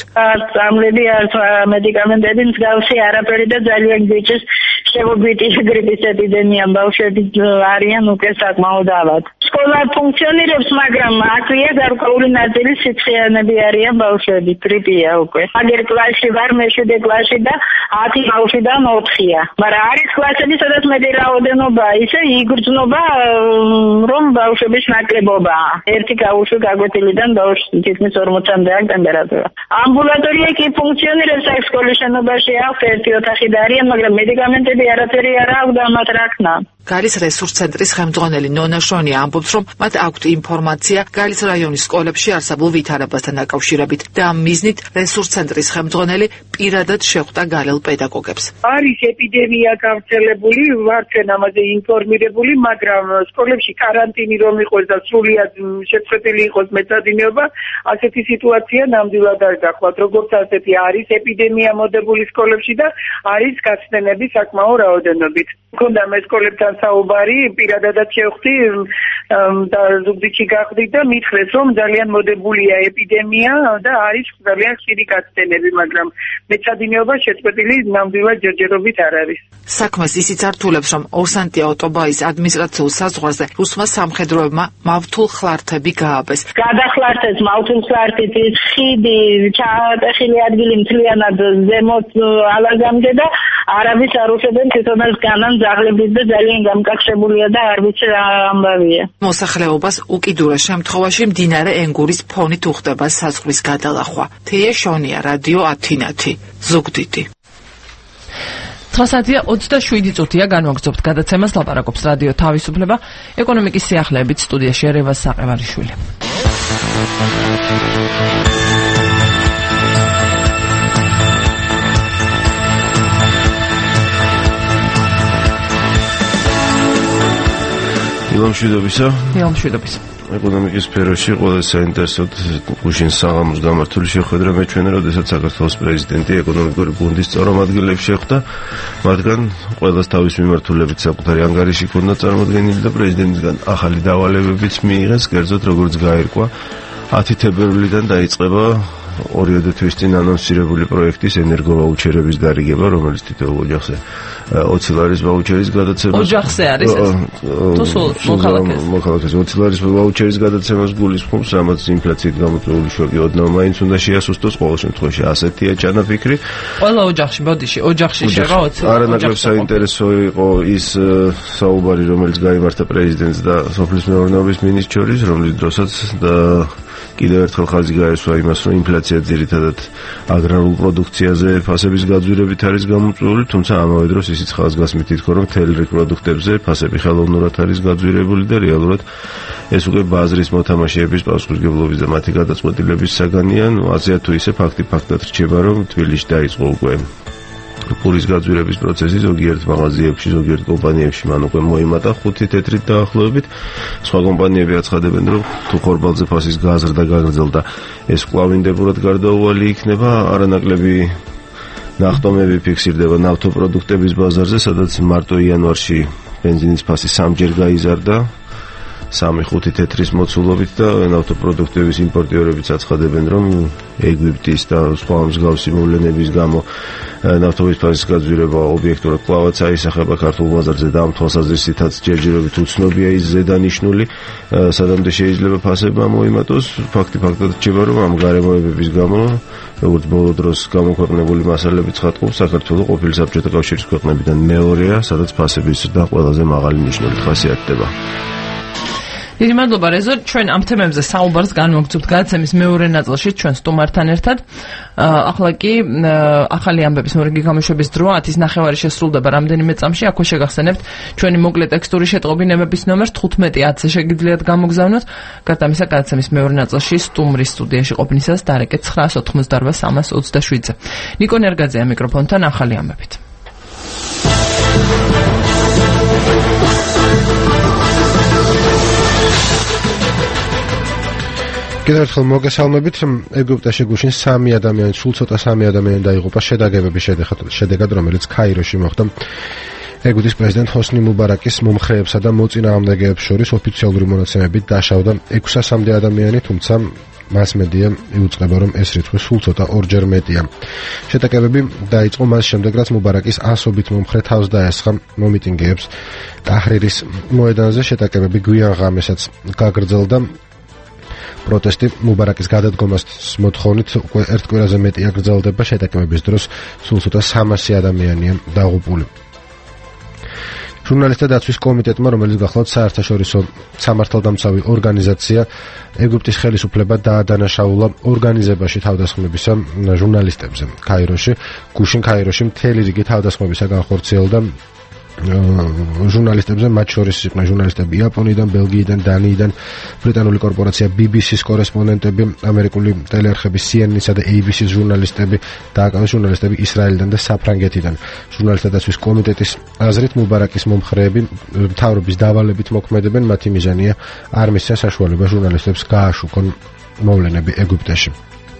J: არაფერი და ძალიან გვიჭირს შემოგვიტი გრიპის ეპიდემია ბავშვები არიან უკვე საკმაოდ ალბათ. სკოლა ფუნქციონირებს, მაგრამ აქვეა გარკვეული ნაწილი სიცხეანები არიან ბავშვები, გრიპია უკვე. აგერ კლასში ვარ, მეშვიდე კლასში და 10 ბავშვიდან 4-ია. მაგრამ არის კლასები, სადაც მეტი რაოდენობა, ისე იგრძნობა, რომ ბავშვების ნაკლებობაა. ერთი გაუშვი გაკვეთილიდან ბავშვი თითქმის 40-მდე ტემპერატურა. ამბულატორია კი ფუნქციონირებს აქ სკოლის შენობაში, აქვს ერთი ოთახი და არიან, მაგრამ მედიკამენტები არაფერი არ აქვს და მათ რა ქნა.
I: გალის რესურს ცენტრის ხელმძღვანელი ნონა შონია ამბობს, რომ მათ აქვთ ინფორმაცია გალის რაიონის სკოლებში არსებულ ვითარებასთან დაკავშირებით და ამ მიზნით რესურს ცენტრის ხელმძღვანელი პირადად შეხვდა გალელ პედაგოგებს.
K: არის ეპიდემია გავრცელებული, ვართ ჩვენ ამაზე ინფორმირებული, მაგრამ სკოლებში კარანტინი რომ იყოს და სრულიად შეწყვეტილი იყოს მეცადინეობა, ასეთი სიტუაცია ნამდვილად არ გახლავთ. როგორც ასეთი არის ეპიდემია მოდებული სკოლებში და არის გაცდენები საკმაო რაოდენობით. მქონდა მე სკოლებთან საუბარი, პირადადაც შევხვდი და ზუგდიდში გავხდი და მითხრეს, რომ ძალიან მოდებულია ეპიდემია და არის ძალიან ხშირი გაცდენები, მაგრამ მეცადინეობა შეწყვეტილი ნამდვილად ჯერჯერობით არ არის.
I: საქმეს ისიც ართულებს, რომ ორსანტია ოტობაის ადმინისტრაციულ საზღვარზე რუსმა სამხედროებმა მავთულ ხლართები გააბეს.
J: გადახლართეს მავთულ ხლართით, ხიდი, ჩაატეხილი ადგილი მთლიანად ზემოთ ალაგამდე და არავის არ უშვებენ თვითონაც განან ძაღლებით და ძალიან გამკახშებულია და არ ვიცი რა ამბავია.
I: მოსახლეობას უკიდურეს შემთხვევაში მდინარე ენგურის ფონით უხდება საზღვრის გადალახვა. თეა შონია, რადიო ათინათი, ზუგდიდი.
A: 9:27 განვაგრძობთ გადაცემას, ლაპარაკობს რადიო თავისუფლება, ეკონომიკის სიახლეებით სტუდიაში რევაზ საყევარიშვილი.
L: ილამშვიდობისა. ეკონომიკის სფეროში ყველა საინტერესოდ გუშინ საღამოს გამართული შეხვედრა მეჩვენა, როდესაც საქართველოს პრეზიდენტი ეკონომიკური გუნდის წარმომადგენლებს შეხვდა, მათგან ყველას თავის მიმართულებით საკუთარი ანგარიში ჰქონდა წარმოდგენილი და პრეზიდენტისგან ახალი დავალებებიც მიიღეს, კერძოდ როგორც გაირკვა 10 თებერვლიდან დაიწყება 2 თვის წინ ანონსირებული პროექტის ენერგოვაუჩერების დარიგება, რომელიც თითოეულ ოჯახზე 20 ლარის ვაუჩერის გადაცემას
A: ოჯახზე არის ეს? თუ სულ
L: მოქალაქეს 20 ლარის ვაუჩერის გადაცემას გულისხმობს, რამაც ინფლაციით გამოწვეული შოკი ოდნავ მაინც უნდა შეასუსტოს, ყოველ შემთხვევაში ასეთია ჩანაფიქრი.
A: ყველა ოჯახში, ბოდიში, ოჯახში შევა 20.
L: არანაკლებ საინტერესო იყო ის საუბარი, რომელიც გაიმართა პრეზიდენტს და სოფლის მეურნეობის მინისტრს შორის, რომლის დროსაც და კიდევ ერთხელ ხაზი გაესვა იმას, რომ ინფლაცია ძირითადად აგრარულ პროდუქციაზე ფასების გაძვირებით არის გამოწვეული, თუმცა ამავე დროს ისიც ხაზგასმით ითქვა, რომ მთელი რიგ პროდუქტებზე ფასები ხელოვნურად არის გაძვირებული და რეალურად ეს უკვე ბაზრის მოთამაშეების პასუხისმგებლობის და მათი გადაწყვეტილების საგანია. ასე თუ ისე ფაქტად რჩება, რომ თბილისში დაიწყო უკვე პურის გაძვირების პროცესი, ზოგიერთ მაღაზიებში, ზოგიერთ კომპანიებში მან უკვე მოიმატა 5 თეთრით დაახლოებით. სხვა კომპანიები აცხადებენ, რომ თუ ხორბალზე ფასის გაზრდა გაგრძელდა, ეს კვლავინდებურად გარდაუვალი იქნება. არანაკლები ნახტომები ფიქსირდება ნავთობპროდუქტების ბაზარზე, სადაც მარტო იანვარში ბენზინის ფასი 3-ჯერ გაიზარდა 3-5 თეთრის მოცულობით და ნავთობპროდუქტების იმპორტიორებიც აცხადებენ, რომ ეგვიპტის და სხვა მსგავსი მოვლენების გამო ნავთობის ფასის გაძვირება ობიექტურად კვლავაც აისახება ქართულ ბაზარზე და ამ თვალსაზრისითაც ჯერჯერობით უცნობია ის ზედანიშნული, სადამდე შეიძლება ფასებმა მოიმატოს. ფაქტად რჩება, რომ ამ გარემოებების გამო, როგორც ბოლო დროს გამოქვეყნებული მასალები ცხადყოფს, საქართველოს ყოფილი საბჭოთა კავშირის ქვეყნებიდან მეორეა, სადაც ფასების ზრდა ყველაზე მაღალი ნიშნებით ხასიათდება.
A: დიდი მადლობა რეზო, ჩვენ ამ თემებზე საუბარს განვაგრძობთ გადაცემის მეორე ნაწილში ჩვენ სტუმართან ერთად. ახლა კი ახალი ამბების მორიგი გამოშვების დრო 10:30 შესრულდება რამდენიმე წამში. აქვე შეგახსენებთ ჩვენი მოკლე ტექსტური შეტყობინებების ნომერს 15:10-ზე შეგიძლიათ გამოგზავნოთ. გარდა ამისა, გადაცემის მეორე ნაწილში სტუმრის სტუდიაში ყოფნისას დარეკეთ 988-327-ზე. ნიკო ნერგაძეა მიკროფონთან ახალი ამბებით.
B: კიდევ ერთხელ მოგესალმებით. ეგვიპტეში გუშინ 3 ადამიანი, სულ ცოტა 3 ადამიანი დაიღუპა შედაგებების შედეგად, რომელიც ქაიროში მოხდა. ეგვიპტის პრეზიდენტ ჰოსნი მუბარაკის მომხრეებსა და მოწინააღმდეგეებს შორის ოფიციალური მონაცემებით დაშავდა 600-მდე ადამიანი, თუმცა მასმედია იუწყება, რომ ეს რიცხვი სულ ცოტა ორჯერ მეტია. შეტაკებები დაიწყო მას შემდეგ, რაც მუბარაკის ასობით მომხრე თავს დაესხა მომიტინგეებს ტაჰრირის მოედანზე. შეტაკებები გვიან ღამესაც გაგრძელდა. პროტესტი მუბარაკის გადადგომას მოთხოვნით უკვე ერთ კვირაზე მეტი აგრძელდება. შეტაკებების დროს სულ ცოტა 300 ადამიანია დაღუპული. ჟურნალისტთა დაცვის კომიტეტმა, რომელიც გახლავთ საერთაშორისო სამართალდამცავი ორგანიზაცია, ეგვიპტის ხელისუფლება დაადანაშაულა ორგანიზებაში თავდასხმებისა ჟურნალისტებზე ქაიროში. გუშინ ქაიროში მთელი რიგი თავდასხმებისა განხორციელდა ჟურნალისტებზე, მათ შორის იყვნენ ჟურნალისტები იაპონიიდან, ბელგიიდან, დანიიდან, ბრიტანული კორპორაცია BBC-ის კორესპონდენტები, ამერიკული ტელეარხების CNN-ისა და ABC-ის ჟურნალისტები და ჟურნალისტები ისრაელიდან და საფრანგეთიდან. ჟურნალისტთა დაცვის კომიტეტის აზრით, მუბარაკის მომხრეები მთავრობის დავალებით მოქმედებენ, მათი მიზანია არ მისცეს საშუალება ჟურნალისტებს გააშუქონ მოვლენები ეგვიპტეში.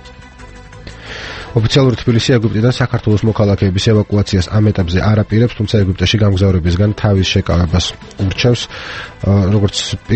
B: ოფიციალური თბილისი ეგვიპტიდან საქართველოს მოქალაქეების ევაკუაციას ამ ეტაპზე არ აპირებს, თუმცა ეგვიპტეში გამგზავრებისგან თავის შეკავებას ურჩევს. როგორც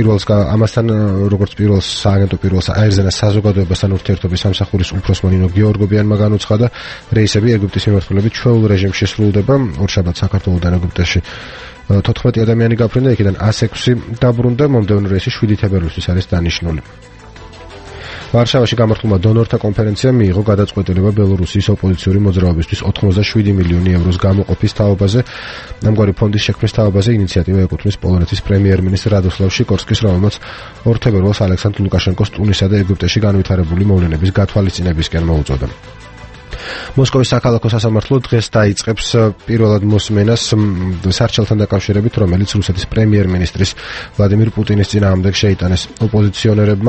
B: პირველ სააგენტო პირველ აერზენას საზოგადოებასთან ურთიერთობის სამსახურის უფროსმა ნინო გეორგობიანმა განუცხადა, რეისები ეგვიპტის მიმართულებით ჩვეულ რეჟიმში სრულდება. ორშაბათს საქართველოსთან ეგვიპტეში 14 ადამიანი გაფრინდა, იქიდან 106 დაბრუნდა. მომდევნო რეისი 7 თებერვლისთვის არის დანიშნული. ვარშავაში გამართულმა დონორთა კონფერენციამ მიიღო გადაწყვეტილება ბელორუსიის ოპოზიციური მოძრაობისთვის 87 მილიონი ევროს გამოყოფის თაობაზე. ამგვარი ფონდის შექმნის თაობაზე ინიციატივა ეკუთვნის პოლონეთის პრემიერ-მინისტრ რადოსლავ სიკორსკის, რომელმაც 2 თებერვალს ალექსანდრ ლუკაშენკოს ტუნისსა და ეგვიპტეში განვითარებული მოვლენების გათვალისწინებისკენ მოუწოდა. მოსკოვის საქალაქო სასამართლო დღეს დაიწყებს პირველად მოსმენას სარჩელთან დაკავშირებით, რომელიც რუსეთის პრემიერ-მინისტრის ვლადიმირ პუტინის წინააღმდეგ შეიტანეს ოპოზიციონერებმა.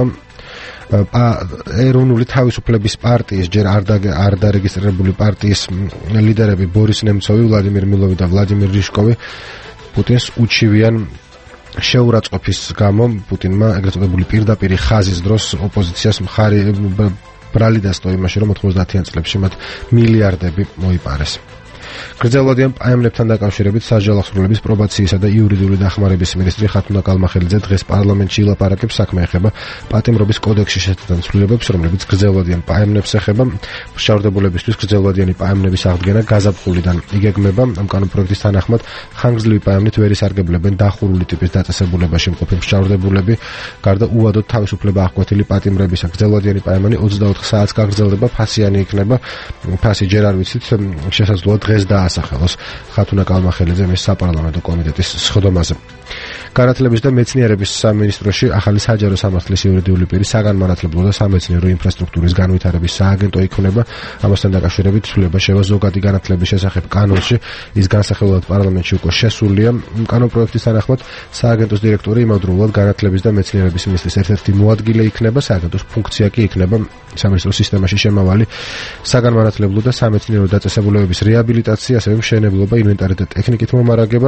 B: ეროვნული თავისუფლების პარტიის ჯერ არ დარეგისტრირებული პარტიის ლიდერები ბორის ნემცოვი, ვლადიმირ მილოვი და ვლადიმირ რიშკოვი პუტინს უჩივიან შეურაცხყოფის გამო. პუტინმა ეგრეთ წოდებული პირდაპირი ხაზის დროს ოპოზიციას მხარი ბრალი დასტო იმაში, რომ 90-იან წლებში მათ მილიარდები მოიპარეს. გრძელვადიან პაემნებთან დაკავშირებით საჯარო აღსრულების პრობაციისა და იურიდიული დახმარების მინისტრი ხათუნა კალმახელიძე დღეს პარლამენტში ილაპარაკებს. საქმე ეხება პატიმრობის კოდექსში შესაძლო ცვლილებებს, რომლებიც გრძელვადიან პაემნებს ეხება. მშავრდებულებისთვის გრძელვადიანი პაემნების აღდგენა გაზაფხულიდან იგეგმება. ამ კანონპროექტის თანახმად ხანგრძლივი პაემნით ვერ ისარგებლებენ დახურული ტიპის დაწესებულებაში მყოფი მშავრდებულები. გარდა უადოდ თავისუფლება აღკვეთილი პატიმრებისა, გრძელვადიანი პაემანი 24 საათს გაგრძელდება, ფასიანი იქნება. ფასი ჯერ არ ვიცით, შესაძლოა დღეს დაასახელოს ხათუნა კალმახელიძე მის საპარლამენტო კომიტეტის სხდომაზე. განათლების და მეცნიერების სამინისტროში ახალი საჯარო სამართლის იურიდიული პირი საგანმანათლებლო და სამეცნიერო ინფრასტრუქტურის განვითარების სააგენტო იქნება. ამასთან დაკავშირებით ცვლილება შევა ზოგადი განათლების შესახებ კანონში, ის განსახილველად პარლამენტში უკვე შესულია. კანონპროექტის თანახმად სააგენტოს დირექტორი იმავდროულად განათლების და მეცნიერების მინისტრის ერთ-ერთი მოადგილე იქნება. სააგენტოს ფუნქცია კი იქნება სამინისტრო სისტემაში შემავალი საგანმანათლებლო და სამეცნიერო დაწესებულებების რეაბილიტაცია, ასევე მშენებლობა, ინვენტარი და ტექნიკით მომარაგება.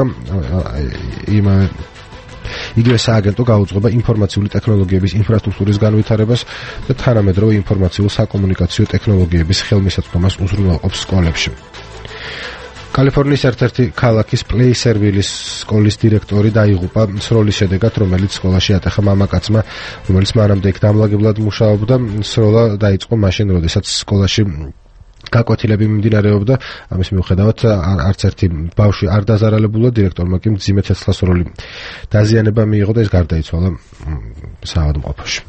B: იგივე სააგენტო გაუძღვება ინფორმაციული ტექნოლოგიების ინფრასტრუქტურის განვითარებას და თანამედროვე ინფორმაციულ საკომუნიკაციო ტექნოლოგიების ხელმისაწვდომას უზრუნველყოფს სკოლებში. კალიფორნიის ერთ-ერთი ქალაქის პლეისერვილის სკოლის დირექტორი დაიღუპა სროლის შედეგად, რომელიც სკოლაში ატეხა მამაკაცმა, რომელიც მანამდე იქ დამლაგებლად მუშაობდა. სროლა დაიწყო მაშინ, როდესაც სკოლაში გაკვეთილები მიმდინარეობდა. ამის მიუხედავად არც ერთი ბავშვი არ დაზარალებულა, დირექტორმა კი მძიმე ცეცხლსროლი დაზიანება მიიღო და ის გარდაიცვალა საავადმყოფოში.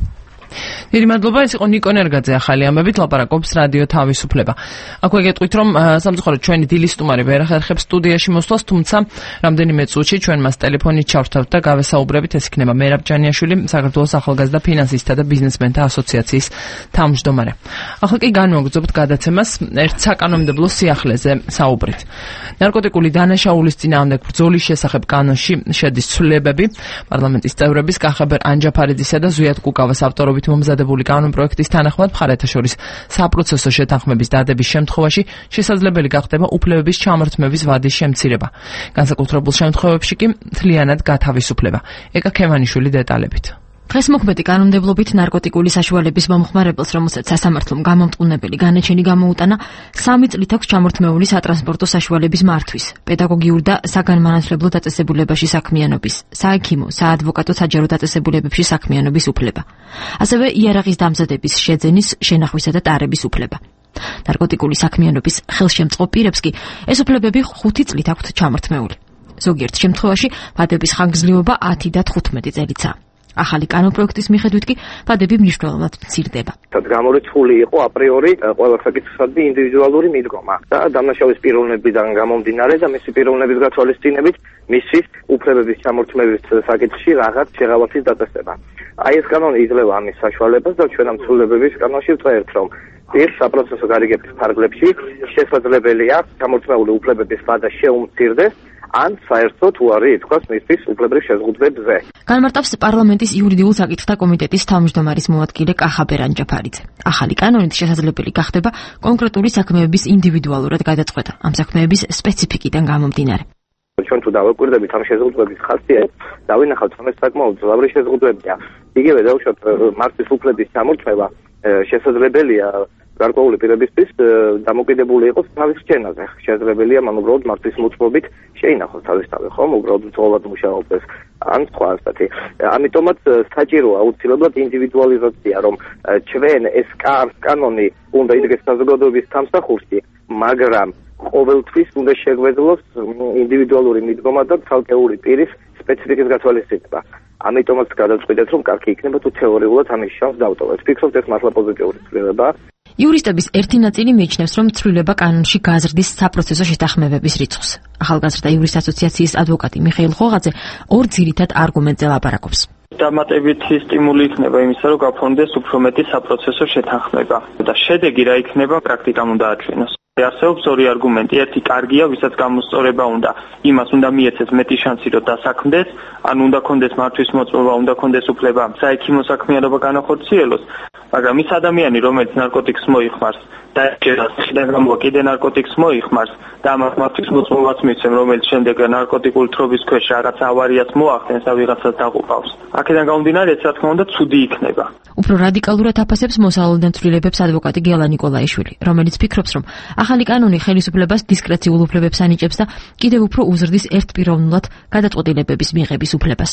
A: დიდი მადლობა, ეს იყო ნიკო ნერგაძე ახალი ამბებით ლაპარაკობს რადიო თავისუფლება. აქვე გეტყვით, რომ სამწუხაროდ ჩვენი დილის სტუმარი ვერ ახერხებს სტუდიაში მოსვლას, თუმცა რამდენიმე წუთში ჩვენ მას ტელეფონით ჩავრთავთ და გავესაუბრებით. ეს იქნება მერაბ ჯანიაშვილი, საქართველოს ახალგაზრდა ფინანსისტთა და ბიზნესმენთა ასოციაციის თავმჯდომარე. ახლა კი განვაგრძობთ გადაცემას ერთ საკანონმდებლო სიახლეზე საუბრით. ნარკოტიკული დანაშაულის წინააღმდეგ ბრძოლის შესახებ კანონში შედის ცვლილებები. პარლამენტის წევრების კახაბერ ანჯაფარიძისა და ზვიად კუკავას ავტორობით მომზადებული კანონპროექტის თანახმად მხარეთა შორის საპროცესო შეთანხმების დადების შემთხვევაში შესაძლებელი გახდება უფლებების ჩამორთმევის ვადის შემცირება. განსაკუთრებულ შემთხვევებში კი მთლიანად გათავისუფლება. ეკა ქემანიშვილი დეტალებით.
H: დღეს მოქმედი კანონმდებლობით ნარკოტიკული საშუალების მომხმარებელს, რომელსაც სასამართლომ გამომტყუნებელი განაჩენი გამოუტანა, 3 წლით აქვს ჩამორთმეული სატრანსპორტო საშუალების მართვის, პედაგოგიურ და საგანმანათლებლო დაწესებულებაში საქმიანობის, საექიმო, საადვოკატო საჯარო დაწესებულებებში საქმიანობის უფლება. ასევე იარაღის დამზადების, შეძენის, შენახვისა და ტარების უფლება. ნარკოტიკული საქმიანობის ხელშემწყობ პირებს კი ეს უფლებები 5 წლით აქვთ ჩამორთმეული. ზოგიერთ შემთხვევაში ვადების ხანგრძლივობა 10 და 15 წელიწაა. ახალი კანონპროექტის მიხედვით კი ვადები მნიშვნელოვნად მცირდება.
M: გამორიცხული იყო აპრიორი ყველა საკითხისადმი ინდივიდუალური მიდგომა და დამნაშავის პიროვნებიდან გამომდინარე და მისი პიროვნების გათვალისწინებით მისი უფლებების ჩამორთმევის საკითხში რაღაც შეღავათის დაწესება. აი ეს კანონი იძლევა ამის საშუალებას და ჩვენ ამ ცვლილებების კანონში ვწერთ, რომ ერთ საპროცესო გარიგების ფარგლებში შესაძლებელია ჩამორთმეული უფლებების ვადა შეუმცირდეს ან საერთოდ უარი ითქვას მისთვის უფლებრივ შეზღუდვებზე.
H: განმარტავს პარლამენტის იურიდიულ საკითხთა კომიტეტის თავმჯდომარის მოადგილე კახაბერ ანჯაფარიძე. ახალი კანონით შესაძლებელი გახდება კონკრეტული საქმეების ინდივიდუალურად გადაწყვეტა, ამ საქმეების სპეციფიკიდან გამომდინარე.
M: ჩვენ თუ დავაკვირდებით ამ შეზღუდვების ხასიათს, დავინახავთ, რომ ეს საკმაოდ მძლავრი შეზღუდვებია. იგივე დავუშვათ მართვის უფლების ჩამორთმევა შესაძლებელია გარკვეული პირებისთვის დამოკიდებული იყოს თავის რჩენაზე. შესაძლებელია მან უბრალოდ მართვის მოწმობით შეინახოს თავისთავად, ხომ, უბრალოდ მწვავად მუშაობდეს ან სხვა ასეთი. ამიტომაც საჭიროა აუცილებლად ინდივიდუალიზაცია, რომ ჩვენ ეს კანონი უნდა იდგეს საზოგადოების სამსახურში, მაგრამ ყოველთვის უნდა შეგვეძლოს ინდივიდუალური მიდგომა და ცალკეული პირის სპეციფიკის გათვალისწინება. ამიტომაც გადავწყვიტეთ, რომ კარგი იქნება თუ თეორიულად ამის შანსს დავტოვებთ. ფიქრობთ, ეს მართლა პოზიტიური ცვლილებაა.
H: იურისტების ერთი ნაწილი მიიჩნევს, რომ ცვლილება კანონში გაზრდის საპროცესო შეთანხმებების რიცხვს. ახალგაზრდა იურის ასოციაციის ადვოკატი მიხეილ ხოღაძე ორ ძირითად არგუმენტზე ლაპარაკობს.
N: დამატებითი სტიმული იქნება იმისა, რომ გაფორმდეს უფრო მეტი საპროცესო შეთანხმება და შედეგი რა იქნება პრაქტიკამ უნდა აჩვენოს. არსებობს ორი არგუმენტი. ერთი კარგია, ვისაც გამოსწორება უნდა, იმას უნდა მიეცეს მეტი შანსი, რომ დასაქმდეს, ან უნდა კონდეს მართვის მოწმობა, უნდა კონდეს უფლება საექიმო საქმიანობა განახორციელოს, მაგრამ ის ადამიანი, რომელიც ნარკოტიკს მოიხმარს და ხიდან გამოვა კიდე ნარკოტიკს მოიხმარს და ამას მართვის მოწმობაც მისცემ, რომელიც შემდეგ ნარკოტიკული თხრობის ქვეშ რაღაც ავარიას მოახდენს და ვიღაცას დაღუპავს. აქედან გამომდინარე, ეს რა თქმა უნდა ცუდი იქნება.
H: უფრო რადიკალურად აფასებს მოსალოდნელ ცვლილებებს ადვოკატი გელა ნიკოლაიშვილი, რომელიც ფიქრობს, რომ ახალი კანონი ხელისუფლებას დისკრეციულ უფლებებს ანიჭებს და კიდევ უფრო უზრდის ერთპიროვნულად გადაწყვეტილებების მიღების უფლებას.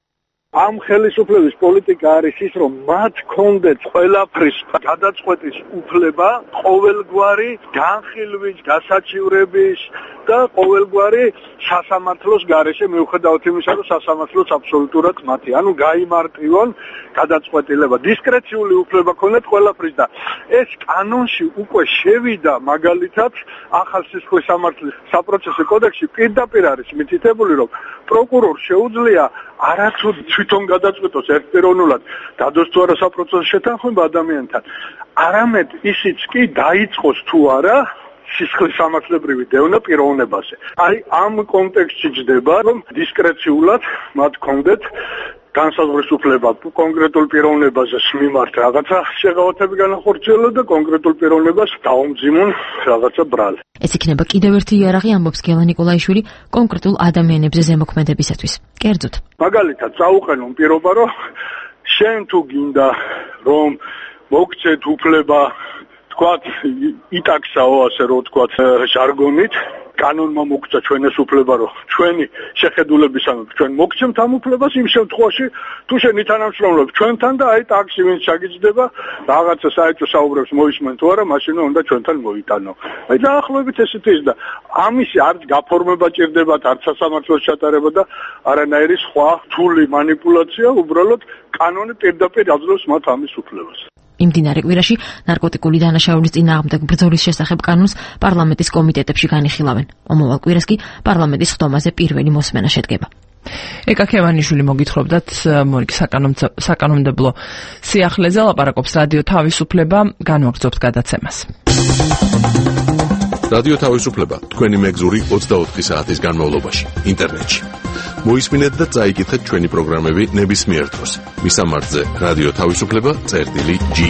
F: ამ ხელისუფლების პოლიტიკა არის ის, რომ მათ კონდეთ ყველაფრის გადაწყვეტის უფლება, ყოველგვარი განხილვის, გასაჩივრების და ყოველგვარი სასამართლოს გარეშე, მიუხედავად იმისა, რომ სასამართლოც აბსოლუტურად მათი. ანუ გაიმარტივონ გადაწყვეტილება. დისკრეციული უფლება კონდეთ ყველაფრის და ეს კანონში უკვე შევიდა, მაგალითად, ახალ სისხლის სამართლის საპროცესო კოდექსში პირდაპირ არის მითითებული, რომ პროკურორს შეუძლია არათუ თვითონ გადაწყვეტოს ერთპიროვნულად დადოს თუ არა საპროცესო შეთანხმება ადამიანთან, არამედ ისიც კი დაიწყოს თუ არა სისხლის სამართლებრივი დევნა პიროვნებაზე. აი ამ კონტექსტში ჯდება, რომ დისკრეციულად მათ კონდეთ განსაზღვრის უფლება კონკრეტულ პიროვნებაზე მიმართ რაღაცა შეღავათები განახორციელონ და კონკრეტულ პიროვნებას დაუმძიმონ რაღაცა ბრალი.
H: ეს იქნება კიდევ ერთი იარაღი, ამბობს გელა ნიკოლაიშვილი, კონკრეტულ ადამიანებზე ზემოქმედებისათვის. კერძოდ,
F: მაგალითად, წაუყენონ პირობა, რომ შენ თუ გინდა რომ მოგცეთ უფლება, თქვათ, იტაქსაო, ასე რომ ვთქვათ, ჟარგონით,
O: კანონმა მოგცა ჩვენ ეს უფლება, რომ ჩვენი შეხედულებისამებრ ჩვენ მოგცემთ ამ უფლებას იმ შემთხვევაში, თუ შენ ითანამშრომლობ ჩვენთან და აი ტაქსი ვინც ჩაგიძდება, რაღაცა საერთო საუბრებს მოისმენ თუ არა, მაშინ უნდა ჩვენთან მოიტანო. აი დაახლოებით ესეთი ის და ამისი არც გაფორმება ჭირდებათ, არც სასამართლოს ჩატარება და არანაირი სხვა რთული манипуляция, უბრალოდ კანონი პირდაპირ აძლევს მათ ამის უფლებას.
P: იმდინარე კვირაში ნარკოტიკული დანაშაულის წინააღმდეგ ბრძოლის შესახებ კანონს პარლამენტის კომიტეტებში განიხილავენ. მომავალ კვირას კი პარლამენტის ხდომაზე პირველი მოსმენა შედგება. ეკა ქევანიშვილი მოგითხრობდათ საკანონმდებლო სიახლეზე ლაპარაკობს რადიო თავისუფლება, განვაგრძობთ გადაცემას.
Q: რადიო თავისუფლება თქვენი მეგზური 24 საათის განმავლობაში ინტერნეტში. მოისმინეთ და წაიკითხეთ ჩვენი პროგრამები ნებისმიერ დროს. მისამართზე რადიო თავისუფლება.ge.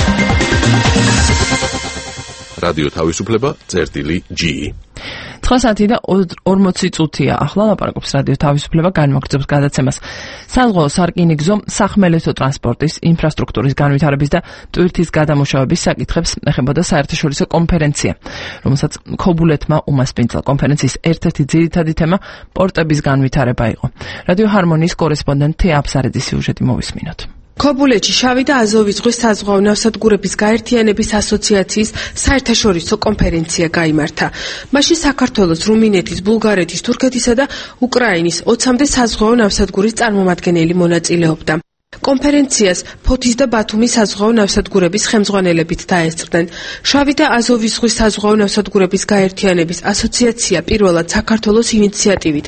Q: რადიო თავისუფლება.ge. 9 საათი და 40 წუთია. ახლა ლაპარაკობს რადიო თავისუფლება, განვაგრძობს გადაცემას. საზღვაო სარკინიგზო სახმელეთო ტრანსპორტის ინფრასტრუქტურის განვითარების და ტვირთის გადამუშავების საკითხებს ეხებოდა საერთაშორისო კონფერენცია, რომელსაც ქობულეთმა უმასპინძლა. კონფერენციის ერთ-ერთი ძირითადი თემა პორტების განვითარება იყო. რადიო ჰარმონიის კორესპონდენტ თეა აფსარიძის სიუჟეტი მოვისმინოთ.
R: ქობულეთში შავი და აზოვის ზღვის საზღვაო ნავსადგურების გაერთიანების ასოციაციის საერთაშორისო კონფერენცია გაიმართა. მაშინ საქართველოს, რუმინეთის, ბულგარეთის, თურქეთისა და უკრაინის 20-მდე საზღვაო ნავსადგურის წარმომადგენელი მონაწილეობდა. კონფერენციას ფოთის და ბათუმის საზღვაო ნავსადგურების ხელმძღვანელებით დაესწრდნენ. შავი და აზოვის ზღვის საზღვაო ნავსადგურების გაერთიანების ასოციაცია პირველად საქართველოს ინიციატივით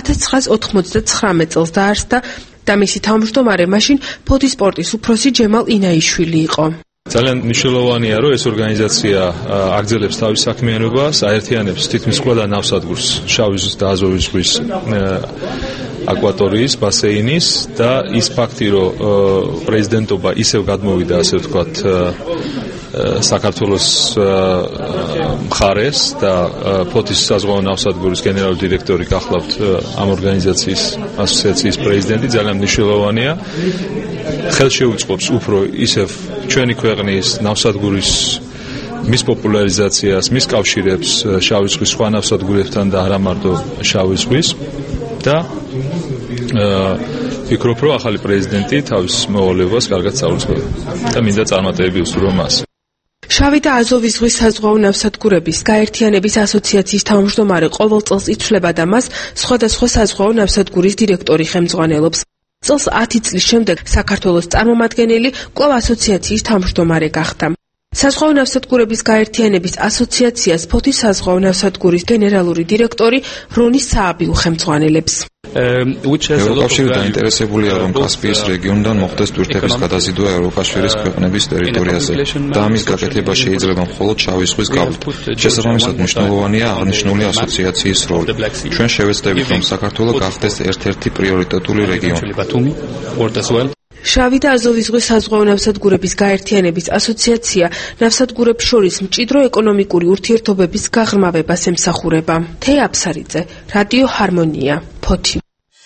R: 1999 წელს დაარსდა და მისი თავმჯდომარე მაშინ ფოთის პორტის უფროსი ჯემალ ინაიშვილი იყო.
S: ძალიან მნიშვნელოვანია, რომ ეს ორგანიზაცია აგრძელებს თავის საქმიანობას, აერთიანებს თითქმის ყველა ნავსადგურს შავი ზღვის და აზოვის ზღვის აკვატორიის ბასეინის და ის ფაქტი, რომ პრეზიდენტობა ისევ გადმოვიდა, ასე ვთქვათ, საქართველოს მხარეს და ფოთის საზღვაო ნავსადგურის გენერალური დირექტორი გახლავთ ამ ორგანიზაციის ასოციაციის პრეზიდენტი, ძალიან მნიშვნელოვანია. ხელშეუწყობს უფრო ისევ ჩვენი ქვეყნის ნავსადგურის მის პოპულარიზაციას, მის კავშირებს შავი ზღვის სხვა ნავსადგურებთან და არა მარტო შავი ზღვის და ვფიქრობ, რომ ახალი პრეზიდენტი თავის მოვალეობას კარგად საუბრობს და მინდა წარმატებები უსურვო მას.
R: შავი და აზოვის ზღვის საზღვაო ნავსადგურების გაერთიანების ასოციაციის თავმჯდომარე ყოველ წელს იცვლება და მას სხვადასხვა საზღვაო ნავსადგურის დირექტორი ხელმძღვანელობს. წელს 10 წლის შემდეგ საქართველოს წარმომადგენელი კვლავ ასოციაციის თავმჯდომარე გახდა. საზღვაო ნავსადგურების გაერთიანების ასოციაციას ფოთის საზღვაო ნავსადგურის გენერალური დირექტორი რონი სააბი უხელმძღვანელებს.
T: ევროკავშირი დაინტერესებულია, რომ კასპიის რეგიონიდან მოხდეს ტვირთების გადაზიდვა ევროკავშირის ქვეყნების ტერიტორიაზე და ამის გაკეთება შეიძლება მხოლოდ შავი ზღვის გავლით. შესაბამისად მნიშვნელოვანია აღნიშნული ასოციაციის როლი. ჩვენ შევეცდებით, რომ საქართველო გახდეს ერთ-ერთი პრიორიტეტული რეგიონი.
R: შავი და აზოვის ზღვის საზღვაო ნავსადგურების გაერთიანების ასოციაცია ნავსადგურებს შორის მჭიდრო ეკონომიკური ურთიერთობების გაღრმავებას ემსახურება. თეა აფსარიძე, რადიო ჰარმონია, ფოთი.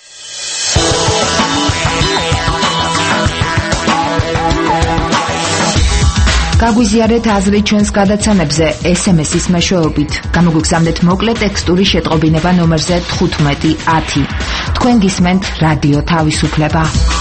D: გაგვიზიარეთ აზრი ჩვენს გადაცემებზე SMS-ის მეშვეობით. გამოგვიგზავნეთ მოკლე ტექსტური შეტყობინება ნომერზე 1510. თქვენ გისმენთ რადიო თავისუფლება.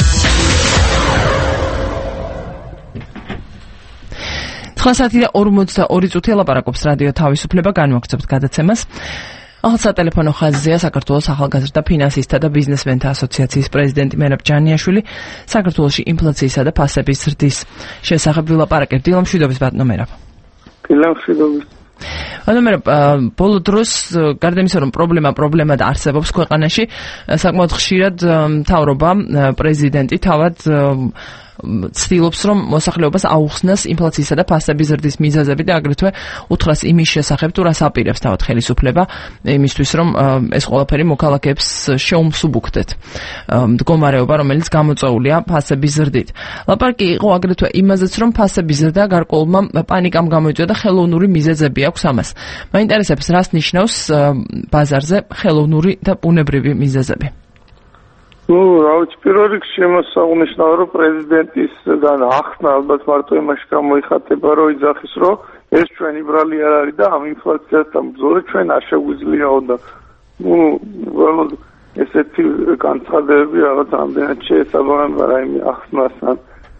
A: ხასათი და 42 წუთი ლაპარაკობს რადიო თავისუფლება, განვაგრძობთ გადაცემას. ახლა სატელეფონო ხაზზეა საქართველოს ახალგაზრდა ფინანსისტთა და ბიზნესმენთა ასოციაციის პრეზიდენტი მერაბ ჯანიაშვილი. საქართველოში ინფლაციისა და ფასების ზრდის შესახებ ვილაპარაკებთ. დილამშვიდობის ბატონო მერაბ.
U: დილამშვიდობის.
A: ანუ მე ბოლო დროს გარდა იმისა, რომ პრობლემა და არსებობს ქვეყანაში, საკმაოდ ხშირად მთავრობა, პრეზიდენტი თავად ცდილობს, რომ მოსახლეობას აუხსნას ინფლაციისა და ფასების ზრდის მიზეზები და აგრეთვე უთხრას იმის შესახებ, თუ რას აპირებს თავად ხელისუფლება იმისთვის, რომ ეს ყველაფერი მოქალაქეებს შეუმსუბუქდეთ. მდგომარეობა, რომელიც გამოწვეულია ფასების ზრდით. ლაპარაკი იყო აგრეთვე იმაზეც, რომ ფასების ზრდა გარკვეულმა პანიკამ გამოიწვია და ხელოვნური მიზეზები აქვს ამას. მაინტერესებს, რას ნიშნავს ბაზარზე ხელოვნური და ბუნებრივი მიზეზები.
U: ნუ რა ვიცი, პირველ რიგში შემოსაუნიშნავ, რომ პრეზიდენტისგან ახსნა ალბათ მარტო იმაში გამოიხატება, რომ იძახის, რომ ეს ჩვენი ბრალი არ არის და ამ ინფლაციასთან ბრძოლა ჩვენ არ შეგვიძლიაო და ნუ უბრალოდ ესეთი განცხადებები რაღაც ამდენად შეესაბამება რაიმე ახსნასთან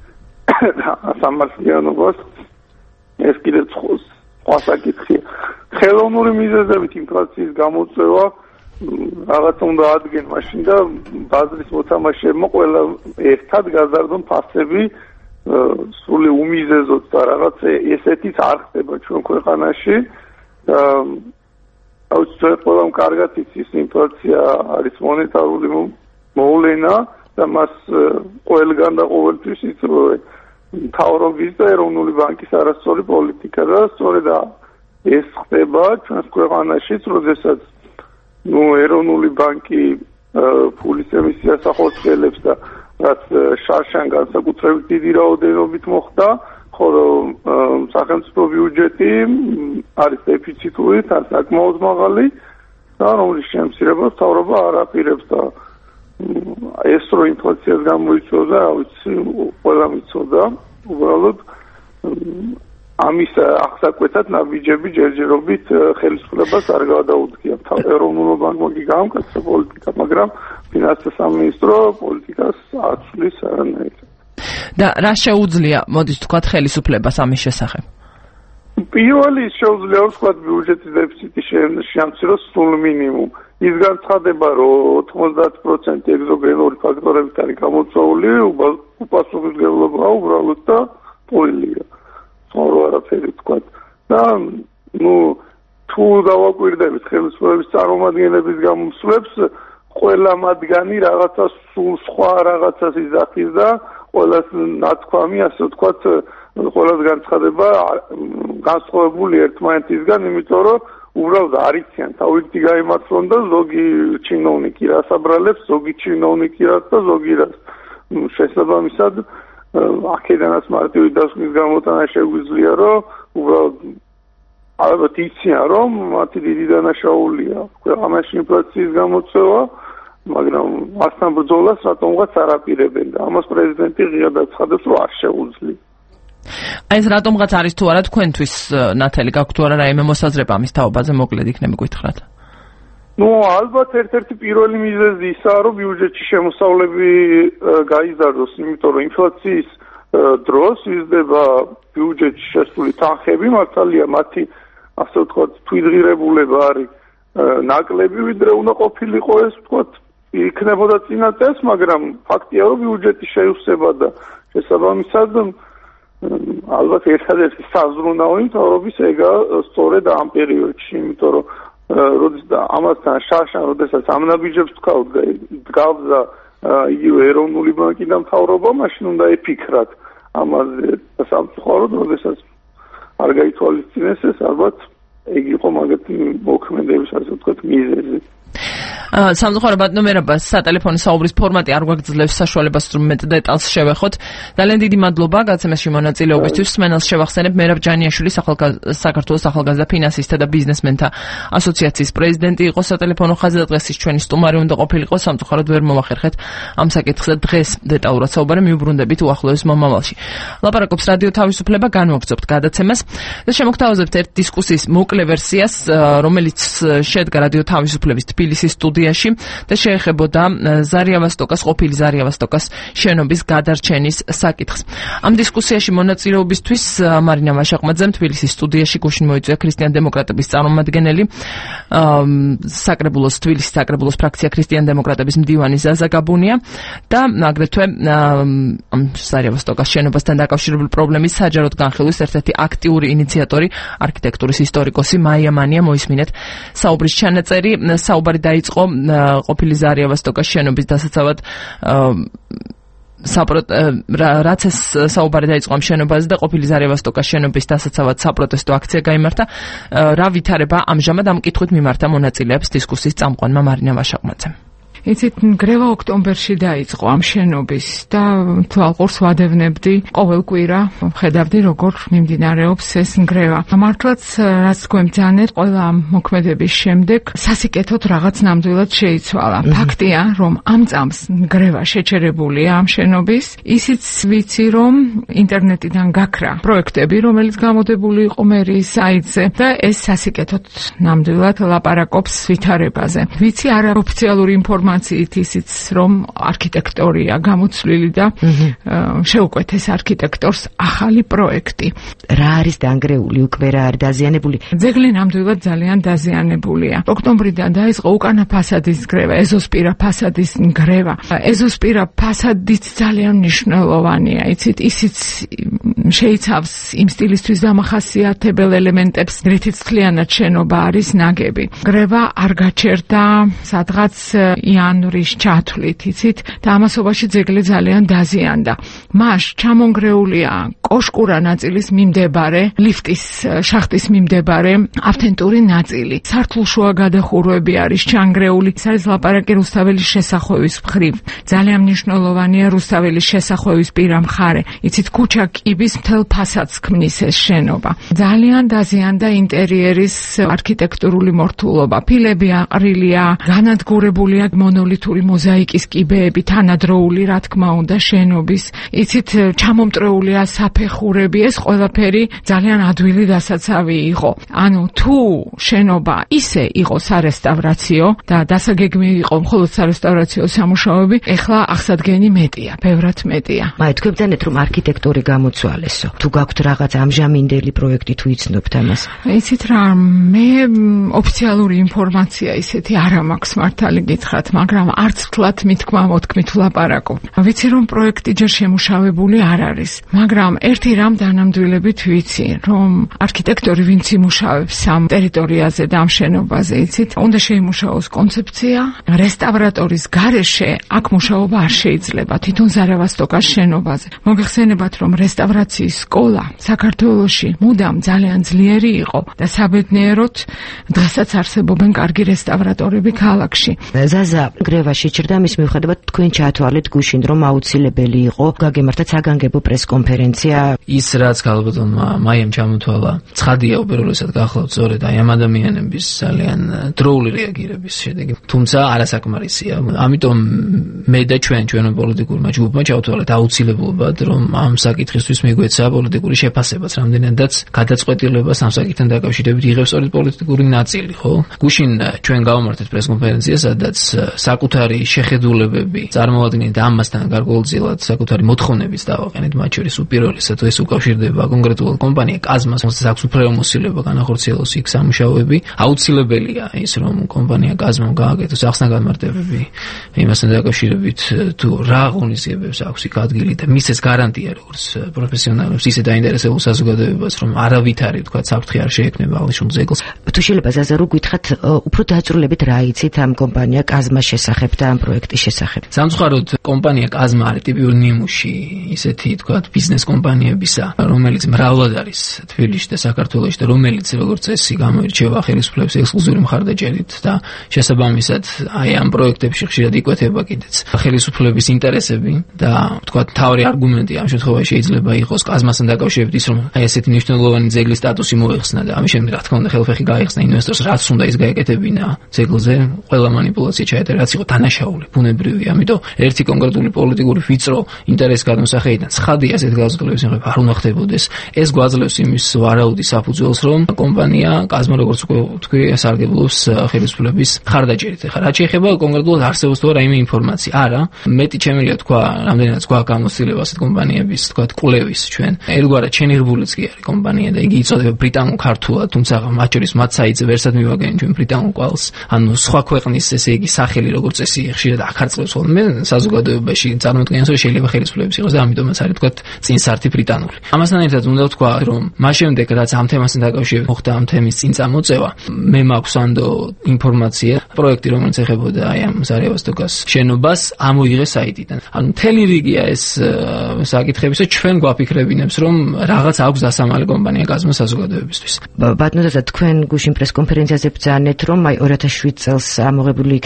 U: სამართლიანობას. ეს კიდევ სხვა საკითხია. ხელოვნური მიზეზებით ინფლაციის გამოწვევა რაღაც უნდა ადგენ მაშინ და ბაზრის მოთამაშეებმა ყველა ერთად გაზარდონ ფასები სრული უმიზეზოდ და რაღაც ესეთიც არ ხდება ჩვენ ქვეყანაში. აუცილებლად ყველამ კარგად იცის ინფლაცია არის მონეტარული მოვლენა და მას ყველგან და ყოველთვის იწვევენ მთავრობის და ეროვნული ბანკის არასწორი პოლიტიკა და სწორედ ეს ხდება ჩვენს ქვეყანაშიც, როდესაც ეროვნული ბანკი ფულის ემისიას ახორციელებს და რაც შარშან განსაკუთრებით დიდი რაოდენობით მოხდა, ხოლო სახელმწიფო ბიუჯეტი არის დეფიციტური, თან საკმაოდ მაღალი და რომლის შემცირებას მთავრობა არ აპირებს და ეს რო ინფლაციას გამოიწვევდა, რა ვიცი, ყველამ იცოდა, უბრალოდ ამის აღსაკვეთად ნაბიჯები ჯერჯერობით ხელისუფლებას არ გადაუდგია. ეროვნულ ბანკმა კი გაამკაცრა პოლიტიკა, მაგრამ ფინანსთა სამინისტრო პოლიტიკას აცვლის არანაირად.
A: და რა შეუძლია, მოდით ვთქვათ, ხელისუფლებას ამის შესახებ?
U: პირველი შეუძლია ვთქვათ ბიუჯეტის დეფიციტი შეამციროს სულ მინიმუმ. ის განცხადება, რომ 90% ეგზოგენური ფაქტორებით არის გამოწვეული, უპასუხისმგებლობაა უბრალოდ და პოლია. რო არაფერი თქვა და თუ დავაკვირდებით ხელისუფლების წარმომადგენლების გამოსვლებს, ყველა მათგანი რაღაცა სულ სხვა რაღაცას იძახის და ყველას ნათქვამი, ასე ვთქვათ, ყველას განცხადება განსხვავებული ერთმანეთისგან, იმიტომ რომ უბრალოდ არ იციან თავისი გაიმართლონ და ზოგი ჩინოვნიკი რას აბრალებს, ზოგი ჩინოვნიკი რას და ზოგი რას. შესაბამისად აქედანაც მარტივი დასკვნის გამოტანა შეგვიძლია, რომ უბრალოდ ალბათ იციან, რომ მათი დიდი დანაშაულია ქვეყანაში ინფლაციის გამოწვევა, მაგრამ მასთან ბრძოლას რატომღაც არ აპირებენ და ამას პრეზიდენტი ღიად აცხადებს, რომ არ შეუძლია.
A: აი ეს რატომღაც არის თუ არა თქვენთვის, ნათელი, გაქვთ თუ არა რაიმე მოსაზრება ამის თაობაზე, მოკლედ იქნება გითხრათ.
U: ალბათ ერთ-ერთი პირველი მიზეზი ისაა, რომ ბიუჯეტში შემოსავლები გაიზარდოს, იმიტომ რომ ინფლაციის დროს იზრდება ბიუჯეტში შესული თანხები, მართალია მათი, ასე ვთქვათ, თვითღირებულება არის ნაკლები, ვიდრე უნდა ყოფილიყო ეს, ვთქვათ, იქნებოდა წინა წელს, მაგრამ ფაქტია, რომ ბიუჯეტი შეივსება და შესაბამისად ალბათ ერთადერთი საზრუნავი მთავრობის ეგა სწორედ ამ პერიოდში, იმიტომ რომ როდესაც ამასთან შარშან როდესაც ამ ნაბიჯებს დგავდა იგივე ეროვნული ბანკი და მთავრობა, მაშინ უნდა ეფიქრათ ამაზე სამწუხაროდ, როდესაც არ გაითვალისწინეს ეს, ალბათ ეგ იყო მაგათი მოქმედების, ასე ვთქვათ, მიზეზი.
A: სამწუხაროდ ბატონო, სატელეფონო საუბრის ფორმატი არ გვაგძლევს საშუალებას, რომ მეტ დეტალს შევეხოთ. ძალიან დიდი მადლობა გაცემაში მონაწილეობისთვის. სმენელს შევახსენებ, მერაბ ჯანიაშვილი საქართველოს ახალგაზრდა ფინანსისტთა და ბიზნესმენთა ასოციაციის პრეზიდენტი იყო სატელეფონო ხაზზე და დღეს ის ჩვენი სტუმარი უნდა ყოფილიყო. სამწუხაროდ ვერ მოვახერხეთ ამ საკითხზე დღეს დეტალურად საუბარი, მიუბრუნდებით უახლოეს მომავალში. ლაპარაკობს რადიო თავისუფლება, განვაგრძობთ გადაცემას და შემოგთავაზებთ ერთ დისკუსიის მოკლე ვერსიას, რომელიც შედგა რადიო თავისუფლების თბილისის სტუდიაში და შეეხებოდა ზარიავასტოკას, ყოფილი ზარიავასტოკას შენობის გადარჩენის საკითხს. ამ დისკუსიაში მონაწილეობისთვის მარინა ვაშაყმაძემ თბილისის სტუდიაში გუშინ მოიწვია ქრისტიან-დემოკრატების წარმომადგენელი, თბილისის საკრებულოს ფრაქცია ქრისტიან-დემოკრატების მდივანი ზაზა გაბუნია და აგრეთვე ამ ზარიავასტოკას შენობასთან დაკავშირებული პრობლემის საჯაროდ განხილვის ერთ-ერთი აქტიური ინიციატორი, არქიტექტურის ისტორიკოსი მაია მანია. მოისმინეთ საუბრის ჩანაწერი. საუბარი დაიწყო ყოფილი ზარიავასტოკას შენობის დასაცავად, რაც ეს საუბარი დაიწყო ამ შენობაზე და ყოფილი ზარიავასტოკას შენობის დასაცავად საპროტესტო აქცია გაიმართა. რა ვითარება ამჟამად ამ კითხვით მიმართა მონაწილეებს დისკუსიის წამყვანმა მარინა ვაშაყმაძემ.
G: იცით, ნგრევა ოქტომბერში დაიწყო ამ შენობის და თვალყურს ვადევნებდი ყოველ კვირა, ხედავდი როგორ მიმდინარეობს ეს ნგრევა. მართლაც რაც გვემძანეთ ყველა ამ მოქმედების შემდეგ სასიკეთოდ რაღაც ნამდვილად შეიცვალა. ფაქტია, რომ ამ წამს ნგრევა შეჩერებულია ამ შენობის, ისიც ვიცი, რომ ინტერნეტიდან გაქრა პროექტები, რომელიც გამოდებული იყო მერიის საიტზე და ეს სასიკეთოდ ნამდვილად ლაპარაკობს ვითარებაზე. ვიცი არაოფიციალური ინფორმაციით ისიც, რომ არქიტექტორია გამოცვლილი და შეუკვეთეს არქიტექტორს ახალი პროექტი.
V: რა არის დანგრეული, უკვე რა არის დაზიანებული?
G: ძეგლი ნამდვილად ძალიან დაზიანებულია. ოქტომბრიდან დაიწყო უკანა ფასადის ნგრევა, ეზოსპირა ფასადის ნგრევა. ეზოსპირა ფასადიც ძალიან მნიშვნელოვანია, იცით, ისიც შეიცავს იმ სტილისთვის დამახასიათებელ ელემენტებს, რითიც მთლიანად შენობა არის ნაგები. ნგრევა არ გაჩერდა სადღაც იანვრის ჩათვლით, იცით, და ამასობაში ძეგლი ძალიან დაზიანდა. მას ჩამონგრეულია კოშკურა ნაწილის მიმდებარე, ლიფტის შახტის მიმდებარე ავთენტური ნაწილი. სართულშუა გადახურვები არის ჩანგრეული. ეს არის ლაპარაკი რუსთაველის შესახვევის მხრივ. ძალიან მნიშვნელოვანია რუსთაველის შესახვევის პირა მხარე. იცით, ქუჩა კიბის მთელ ფასადს ქმნის ეს შენობა. ძალიან დაზიანდა ინტერიერის არქიტექტურული მორთულობა. ფილები აყრილია, განადგურებულია მონოლითური მოზაიკის კიბეები, თანადროული, რა თქმა უნდა, შენობის. იცით, ჩამომტრეულია საფეხურები, ეს ყველაფერი ძალიან ადვილი დასაცავი იყო. ანუ თუ შენობა ისე იყო სარესტავრაციო და დასაგეგმი იყო მხოლოდ სარესტავრაციო სამუშაოები, ეხლა აღსადგენი მეტია, ბევრად მეტია.
V: თქვენ ბრძანეთ, რომ არქიტექტორი გამოცვალესო. თუ გაქვთ რაღაც ამჟამინდელი პროექტი, თუ იცნობთ ამას?
G: იცით რა, მე ოფიციალური ინფორმაცია ისეთი არ მაქვს მართალი გითხრათ, მაგრამ არც თლათ მითქმა-მოთქმით ვლაპარაკობ. ვიცი, რომ პროექტი ჯერ შემუშავებული არ არის, მაგრამ ერთი რამ დანამდვილებით ვიცი, რომ არქიტექტორი ვინც იმუშავებს ამ ტერიტორიაზე და ამ შენობაზე, იცით, უნდა შეიმუშაოს კონცეფცია, რესტავრატორის გარეშე აქ მუშაობა არ შეიძლება, თვითონ ზარავასტოკას შენობაზე. მოგეხსენებათ, რომ რესტავრაციის სკოლა საქართველოში მუდამ ძალიან ძლიერი იყო და საბედნიეროდ დღესაც არსებობენ კარგი რესტავრატორები ქალაქში.
V: ზაზა, ნგრევა შეჩერდა, მის მიუხედავად თქვენ ჩაათვალეთ გუშინ, რომ აუცილებელი იყო გაგემართათ საგანგებო პრესკონფერენცია.
W: ის რაც ქალბატონმა მაიამ ჩამოთვალა, ცხადია უპირველესად გახლავთ სწორედ აი ამ ადამიანების ძალიან დროული რეაგირების შედეგი. თუმცა არასაკმარისია. ამიტომ მე და ჩვენო პოლიტიკურმა ჯგუფმა ჩავთვალეთ აუცილებლობად, რომ ამ საკითხისთვის მიგვეცა პოლიტიკური შეფასებაც, რამდენადაც გადაწყვეტილებას ამ საკითხთან დაკავშირებით იღებს სწორედ პოლიტიკური ნაწილი, ხო? გუშინ ჩვენ გავამართეთ პრესკონფერენციას, სადაც საკუთარი შეხედულებები წარმოადგენთ ამასთან გარკვეულწილად საკუთარი მოთხოვნებიც დავაყენეთ, მათ შორის უპირველესად ეს უკავშირდება კონკრეტულად კომპანია კაზმას, რომელსაც აქვს უფლებამოსილება განახორციელოს იქ სამუშაოები. აუცილებელია ის, რომ კომპანია კაზმამ გააკეთოს ახსნაგანმარტებები იმასთან დაკავშირებით, თუ რა ღონისძიებებს აქვს იქ ადგილი და მისცეს გარანტია როგორც პროფესიონალებს, ისე დაინტერესებულ საზოგადოებას, რომ არავითარი თქვა საფრთხე არ შეექმნება აღნიშნულ ძეგლს.
V: თუ შეიძლება ზაზა რო გითხრათ, უფრო დაწვრილებით რა იცით ამ კომპანია კაზმას შესახებ და ამ პროექტის შესახებ?
W: სამწუხაროდ კომპანია კაზმა არის ტიპიური ნიმუში ისეთი თქვა ბიზნეს კომპანიებისა, რომელიც მრავლად არის თბილისში და საქართველოში და რომელიც როგორც წესი გამოირჩევა ხელისუფლების ექსკლუზიური მხარდაჭერით და შესაბამისად აი ამ პროექტებში ხშირად იკვეთება კიდეც ხელისუფლების ინტერესები და თქვა თავი არგუმენტი ამ შემთხვევაში შეიძლება იყოს კაზმასთან დაკავშირებით ის, რომ აი ესეთი მნიშვნელოვანი ძეგლის სტატუსი მოიხსნა და ამის შემდეგ რა თქმა უნდა ხელფეხი გაიხსნა ინვესტორს, რაც უნდა ის გაეკეთებინა ძეგლზე, ყველა манипуляცია ჩაეტარა, რაც იყო დანაშაული, ბუნებრივია. ამიტომ ერთი კონკრეტული პოლიტიკური ვიწრო ინტერესის გადმოსახედიდან ცხადია ასეთ განსაკუთრების მიღება არ უნდა ხდებოდეს. ეს გვაძლევს იმის ვარაუდის საფუძველს, რომ კომპანია კაზმა როგორც უკვე თქვი სარგებლობს ხელისუფლების მხარდაჭერით. ეხლა რაც შეეხება კონკრეტულად არსებობს თუ არა იმ ინფორმაცია? არა, მეტი ჩემელია თქვა, რამდენადაც გვაქვს გამოცდილება ასეთ კომპანიების თქვა კვლევის ჩვენ. ერთგვარად ჩენირბულიც კი არის კომპანია და იგი იწოდება ბრიტანულ ქართულად, თუმცა მათ შორის მათ საიტზე ვერსად მივაგენ ჩვენ ბრიტანულ კვალს. ანუ სხვა ქვეყნის ესე იგი სახელი როგორც წესი ხშირად ახარწყლებს ხოლმე საზოგადოებაში წარმოადგენს, რომ შეიძლება ხელისუფლების იყოს და ამიტომაც არის თქვა წინსართი ბრიტანული. ამასთან ერთად უნდა ვთქვა, რომ მას შემდეგ რაც ამ თემასთან დაკავშირებით მოხდა ამ თემის წინ წამოწევა, მე მაქვს ანდო ინფორმაცია, პროექტი რომელიც ეხებოდა აი ამ ზარავასტოკას შენობას ამოიღეს საიტიდან. ანუ მთელი რიგია ეს საკითხებისა, ჩვენ გვაფიქრებინებს, რომ რაღაც აქვს დასამალი კომპანია კაზმა საზოგადოებისთვის.
V: ბატონო, თქვენ გუშინ პრესკონფერენციაზე ბრძანეთ, რომ აი 2007 წელს ამოღებული იქნა კულტურული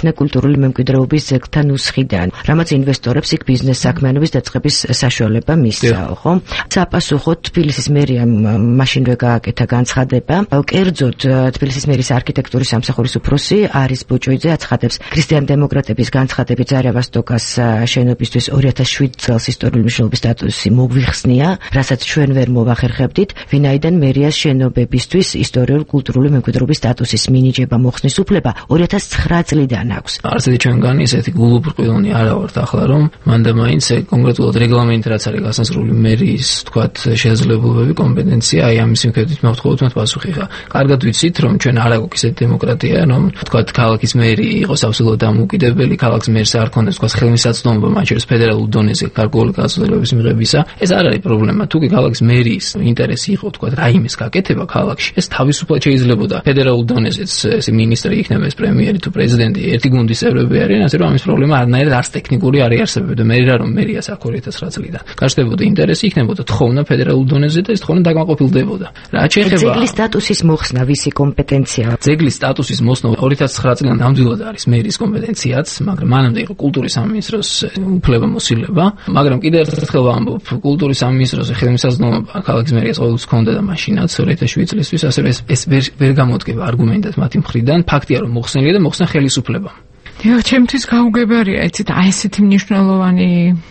V: კულტურული მემკვიდრეობის ძეგლთა ნუსხიდან, რამაც ინვესტორებს იქ ბიზნეს საქმიანობის დაწყების საშუალება მისცა, ხო? საპასუხოდ თბილისის მერიამ მაშინვე გააკეთა განცხადება. კერძოდ თბილისის მერის არქიტექტურის სამსახურის უფროსი არის ბოჭოიძე აცხადებს, ქრისტიან-დემოკრატების განცხადებით ზარევასტოკას შენობისთვის 2007 წელს ისტორიული მნიშვნელობის სტატუსი მოგვიხსნია, რასაც ჩვენ ვერ მოვახერხებდით, ვინაიდან მერიას შენობებისთვის ისტორიულ-კულტურული მემკვიდრეობის სტატუსის მინიჭება მოხსნის უფლება 2009 წლიდან აქვს.
W: არსეთი ჩვენგანი ესეთი გულუბრყვილონი არა ვართ ახლა, რომ მანდა მაინც კონკრეტულად რეგლამენტი რაც არის გასასრული მერის, თქვათ, შესაძლებლობები, კომპეტენცია, აი ამის მიხედვით მოვთხოვოთ მათ პასუხი ხა. კარგად ვიცით, რომ ჩვენ არ აქვს ესეთი დემოკრატია, რომ თქვათ ქალაქის მერი იყოს აბსოლუტურად დამოუკიდებელი, ქალაქის მერს არ ქონდეს თქვათ ხელმისაწვდომობა მათ შორის ფედერალურ დონეზე გარკვეული გაწყვეტილების მიღებისა. ეს არ არის პრობლემა. თუ კი ქალაქის მერის ინტერესი იყო თქვათ რაიმეს გაკეთება ქალაქში, ეს თავისუფლად შეიძლებოდა ფედერალურ დონეზეც ეს მინისტრი იქნება, ეს პრემიერი თუ პრეზიდენტი, ერთი გუნდის წევრები არიან, ასე რომ ამის პრობლემა არანაირად არც ტექნიკური არ იარსებებოდა. მე რა რომ მერიას აქ 2009 წლიდან გაჩნდებოდა ინტერესი, იქნებოდა თხოვნა ფედერალურ დონეზე და ეს თხოვნა დაკმაყოფილდებოდა. რა შეიძლება
V: ძეგლის სტატუსის მოხსნა ვისი კომპეტენცია?
W: ძეგლის სტატუსის მოსნა 2009 წლიდან ნამდვილად არის მერის კომპეტენციაც, მაგრამ მანამდე იყო კულტურის სამინისტროს უფლებამოსილება, მაგრამ კიდევ ერთხელ ვამბობ, კულტურის სამინისტროს ხელმისაწვდომობა ქალაქის მერიას ყოველთვის ჰქონდა და მაშინაც 2007 წლისთვის, ასე რომ ეს ვერ გამოდგება არგუმენტად მათი მხრიდან. ფაქტია რომ მოხსნილია და მოხსნა ხელისუფლება.
G: დიახ, ჩემთვის გაუგებარია, იცით, აი ესეთი მნიშვნელოვანი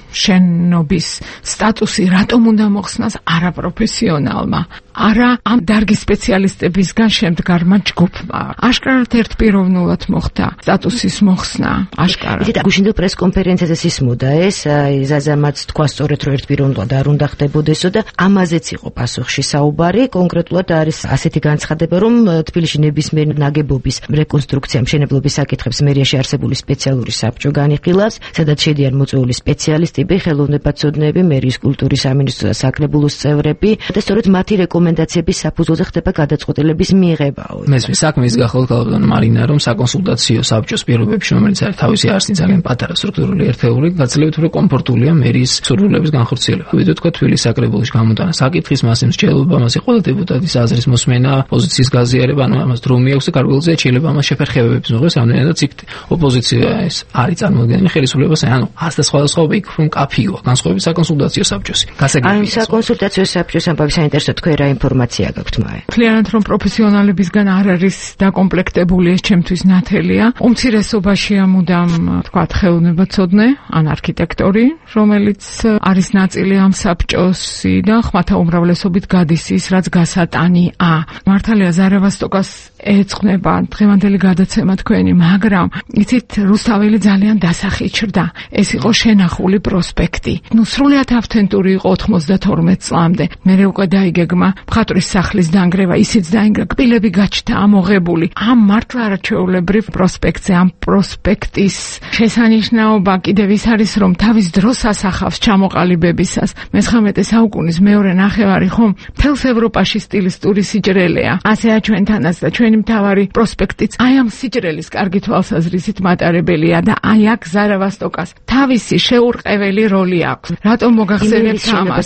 G: შენობის სტატუსი რატომ უნდა მოხსნას არაპროფესიონალმა, არა ამ დარგის სპეციალისტებისგან შემდგარმა ჯგუფმა. აშკარად ერთპიროვნულად მოხდა სტატუსის მოხსნა, აშკარად.
V: იცით, გუშინდელ პრესკონფერენციაზე ისმოდა ეს, ზაზამაც თქვა სწორედ რომ ერთპიროვნულად არ უნდა ხდებოდესო და ამაზეც იყო პასუხში საუბარი. კონკრეტულად არის ასეთი განცხადება, რომ თბილისში ნებისმიერ ნაგებობის რეკონსტრუქცია მშენებლობის საკითხებს მერიაში არსებული სპეციალური საბჭო განიხილავს, სადაც შედიან მოწვეული სპეციალისტები, ხელოვნებაცოდნეები, მერის კულტურის სამინისტროს საკრებულოს წევრები და სწორედ მათი რეკომენდაციების საფუძველზე ხდება გადაწყვეტილების მიღება.
W: მესმის საქმე ის გახალ კალბდან მარინა, რომ საკონსულტაციო საბჭოს პირობებში, რომელიც არის თავისი არსით ძალიან პატარა სტრუქტურული ერთეული, გაცილებით უფრო კომფორტულია მერის სურვილების განხორციელება. ვიდრე თქვა თბილისის საკრებულოში გამოტანა საკითხის მასე მსჯელობა, მასე ყველა დეპუტატის აზრის მოსმენა, პოზიციის გაზიარება, ანუ ამას დრომი აქვს და გარკვეულწილად შეიძლება ამას შეფერხებების მოხდეს, რამდენადაც იქ ოპოზიცია ეს არის წარმოადგენელი ხელისუფლებას, ანუ ასდა სხვადასხვა იქ კაფიო, განსხვავებით საკონსულტაციო საბჭოს.
V: ამ საკონსულტაციო საბჭოს ამბავი საინტერესო თქვენ რა ინფორმაცია გაქვთ მაე?
G: მთლიანად რომ პროფესიონალებისგან არ არის დაკომპლექტებული ეს ჩემთვის ნათელია. უმცირესობაშია მუდამ თქვათ ხელოვნებაცოდნე, ან არქიტექტორი, რომელიც არის ნაწილი ამ საბჭოსი და ხმათა უმრავლესობით გადის ის, რაც გასატანია. მართალია ზარევასტოკას ეწყნება დღევანდელი გადაცემა თქვენი, მაგრამ იცით, რუსთაველი ძალიან დასახიჩრდა. ეს იყო შენახული პროსპექტი. ნუ სრულიად ავთენტური იყო 92 წლამდე. მერე უკვე დაიგეგმა მხატვრის სახლის დანგრევა, ისიც დაინგრა, კბილები გაჩნდა ამოღებული. ამ მართლა არაჩვეულებრივ პროსპექტზე, ამ პროსპექტის შესანიშნაობა კიდევ ის არის, რომ თავის დროს ასახავს ჩამოყალიბებისას. მე-19 საუკუნის მეორე ნახევარი ხომ მთელს ევროპაში სტილისტური სიჭრელეა. ასეა ჩვენთანაც და ჩვენი მთავარი პროსპექტიც აი ამ სიჭრელის კარგი თვალსაზრისით მატარებელია და აი აქ ზარევასტოკას თავისი შეურყეველი როლი აქვს. რატომ მოგახსენებთ ამას?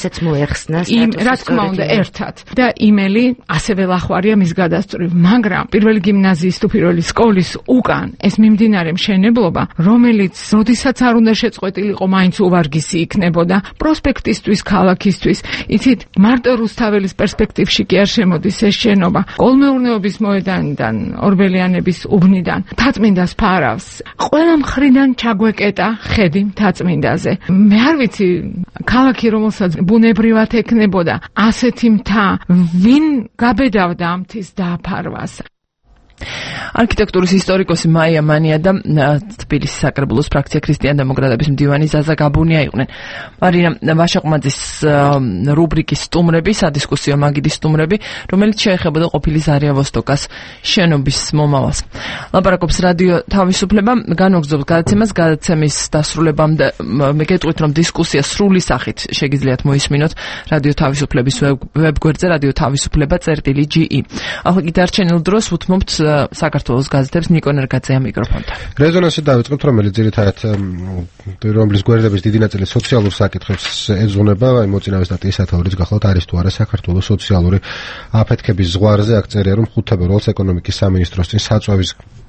G: რა თქმა უნდა, ერთად. და იმელი ასევე ლახვარია მის გადასწრებ, მაგრამ პირველი გიმნაზიის თუ პირველი სკოლის უკან ეს მიმდინარე მშენებლობა, რომელიც როდესაც არ უნდა შეწყვეტილიყო, მაინც უვარგისი იქნებოდა პროსპექტისთვის, ქალაქისთვის. იცით, მარტო რუსთაველის პერსპექტივში კი არ შემოდის ეს შენობა. კოლმეურნეობის მოედანიდან, ორბელიანების უბნიდან, მთაწმინდას ფარავს. ყველა მხრიდან ჩაგვეკეტა ხედი მთაწმინდაზე. მე არ ვიცი, ქალაქი რომელსაც ბუნებრივად ეკნებოდა ასეთი მთა, ვინ გაბედავდა ამ მთის დაფარვას?
A: არქიტექტურის ისტორიკოსი მაია მანია და თბილისის საკრებულოს ფრაქცია ქრისტიან-დემოკრატების მდივანი ზაზა გაბუნია იყვნენ. მარინა ვაშაყმაძის რუბრიკის სტუმრები, სადისკუსიო მაგიდის სტუმრები, რომელიც შეეხებოდა ყოფილი ზარევასტოკას შენობის მომავალს. ლაპარაკობს რადიო თავისუფლება, განვაგრძობთ გადაცემას, გადაცემის დასრულებამდე მეგეტყვით, რომ დისკუსია სრული სახით შეგიძლიათ მოისმინოთ რადიო თავისუფლების ვებგვერდზე radiotavisufleba.ge. ახლა კი დარჩენილ დროს უთმობთ საქართველოს გაზეთებს ნიკო ნერგაძეა მიკროფონთან.
B: რეზონანსი დავიწყებთ, რომელიც ძირითადად რომლის გვერდების დიდი ნაწილი სოციალურ საკითხებს ეძღვნება, აი მოწინავე სტატიის სათაურიც გახლავთ არის თუ არა საქართველოს სოციალური აფეთქების ზღვარზე აქ წერია, რომ 5 ფებრუარს ეკონომიკის სამინისტროს წინ საწვავის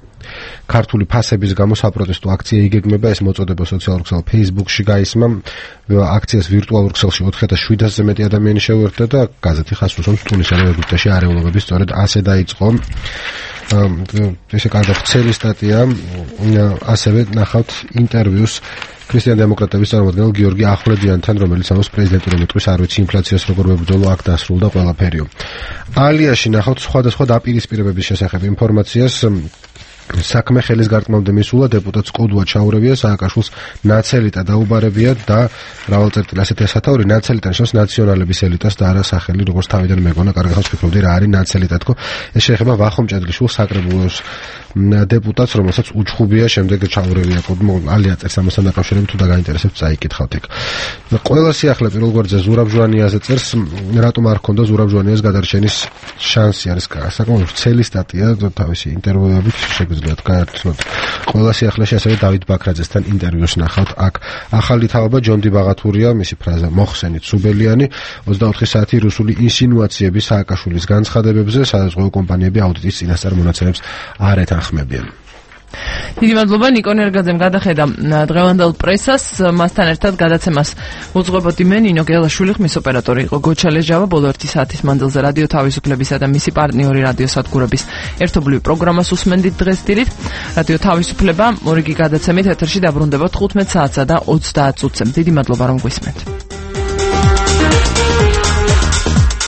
B: ქართული ფასების გამო საპროტესტო აქცია იგეგმება. ეს მოწოდება სოციალურ ქსელ Facebook-ში გაისმა. აქციას ვირტუალურ ქსელში 4700-ზე მეტი ადამიანი შეუერთდა და გაზეთი ხაზს უსვამს ტუნისსა და ეგვიპტეში არეულობები სწორედ ასე დაიწყო. ესე კარგად ვრცელი სტატია. ასევე ნახავთ ინტერვიუს ქრისტიან-დემოკრატების წარმომადგენელ გიორგი ახვლედიანთან, რომელიც ამას პრეზიდენტური მეტყვის არ ვიცი ინფლაციას როგორ მებრძოლო, აქ დასრულდა ყველაფერიო. ალიაში ნახავთ სხვადასხვა დაპირისპირებების შესახებ ინფორმაციას. საქმე ხელის გარტყმამდე მისულა, დეპუტატს კოდუა ჩაურევია, სააკაშვილს ნაცელიტა დაუბარებია და მრავალწერტილი ასეთი სათაური ნაცელიტა ნიშნავს ნაციონალების ელიტას და არა სახელი, როგორც თავიდან მეგონა, კარგად ვფიქრობდი რა არის ნაცელიტა თქო. ეს შეეხება ვახომ ჭედლიშვილს, საკრებულოს დეპუტატს, რომელსაც უჩხუბია შემდეგ ჩაურევია კოდმა. ალია წერს ამასთან დაკავშირებით, თუ დაგაინტერესებთ, წაიკითხავთ იქ. ყველა სიახლე პირველ გვერდზე ზურაბ ჟვანიაზე წერს, რატომ არ ქონდა ზურაბ ჟვანიას გადარჩენის შანსი, არის საკმაოდ ვრცელი სტატია, თავისი ინტერვიუებით შეგვიძლიათ გაერთიანოთ. ყველა სიახლეში ასევე დავით ბაქრაძესთან ინტერვიუს ნახავთ. აქ ახალი თავობა ჯონდი ბაღათურია, მისი ფრაზა მოხსენით სუბელიანი, 24 საათი რუსული ინსინუაციები სააკაშვილის განცხადებებზე, საზღვაო კომპანიები აუდიტის წინასწარ მონაცემებს არ ეთანხმებიან.
A: დიდი მადლობა ნიკო ნერგაძემ გადახედა დღევანდელ პრესას, მასთან ერთად გადაცემას უძღვებოდი მე ნინო გელაშვილი, ხმის ოპერატორი იყო გოჩა ლეჟავა. ბოლო 1 საათის მანძილზე რადიო თავისუფლებისა და მისი პარტნიორი რადიო სადგურების ერთობლივ პროგრამას უსმენდით დღეს დილით. რადიო თავისუფლება ორიგი გადაცემით ეთერში დაბრუნდება 15 საათსა და 30 წუთზე. დიდი მადლობა რომ გვისმენთ.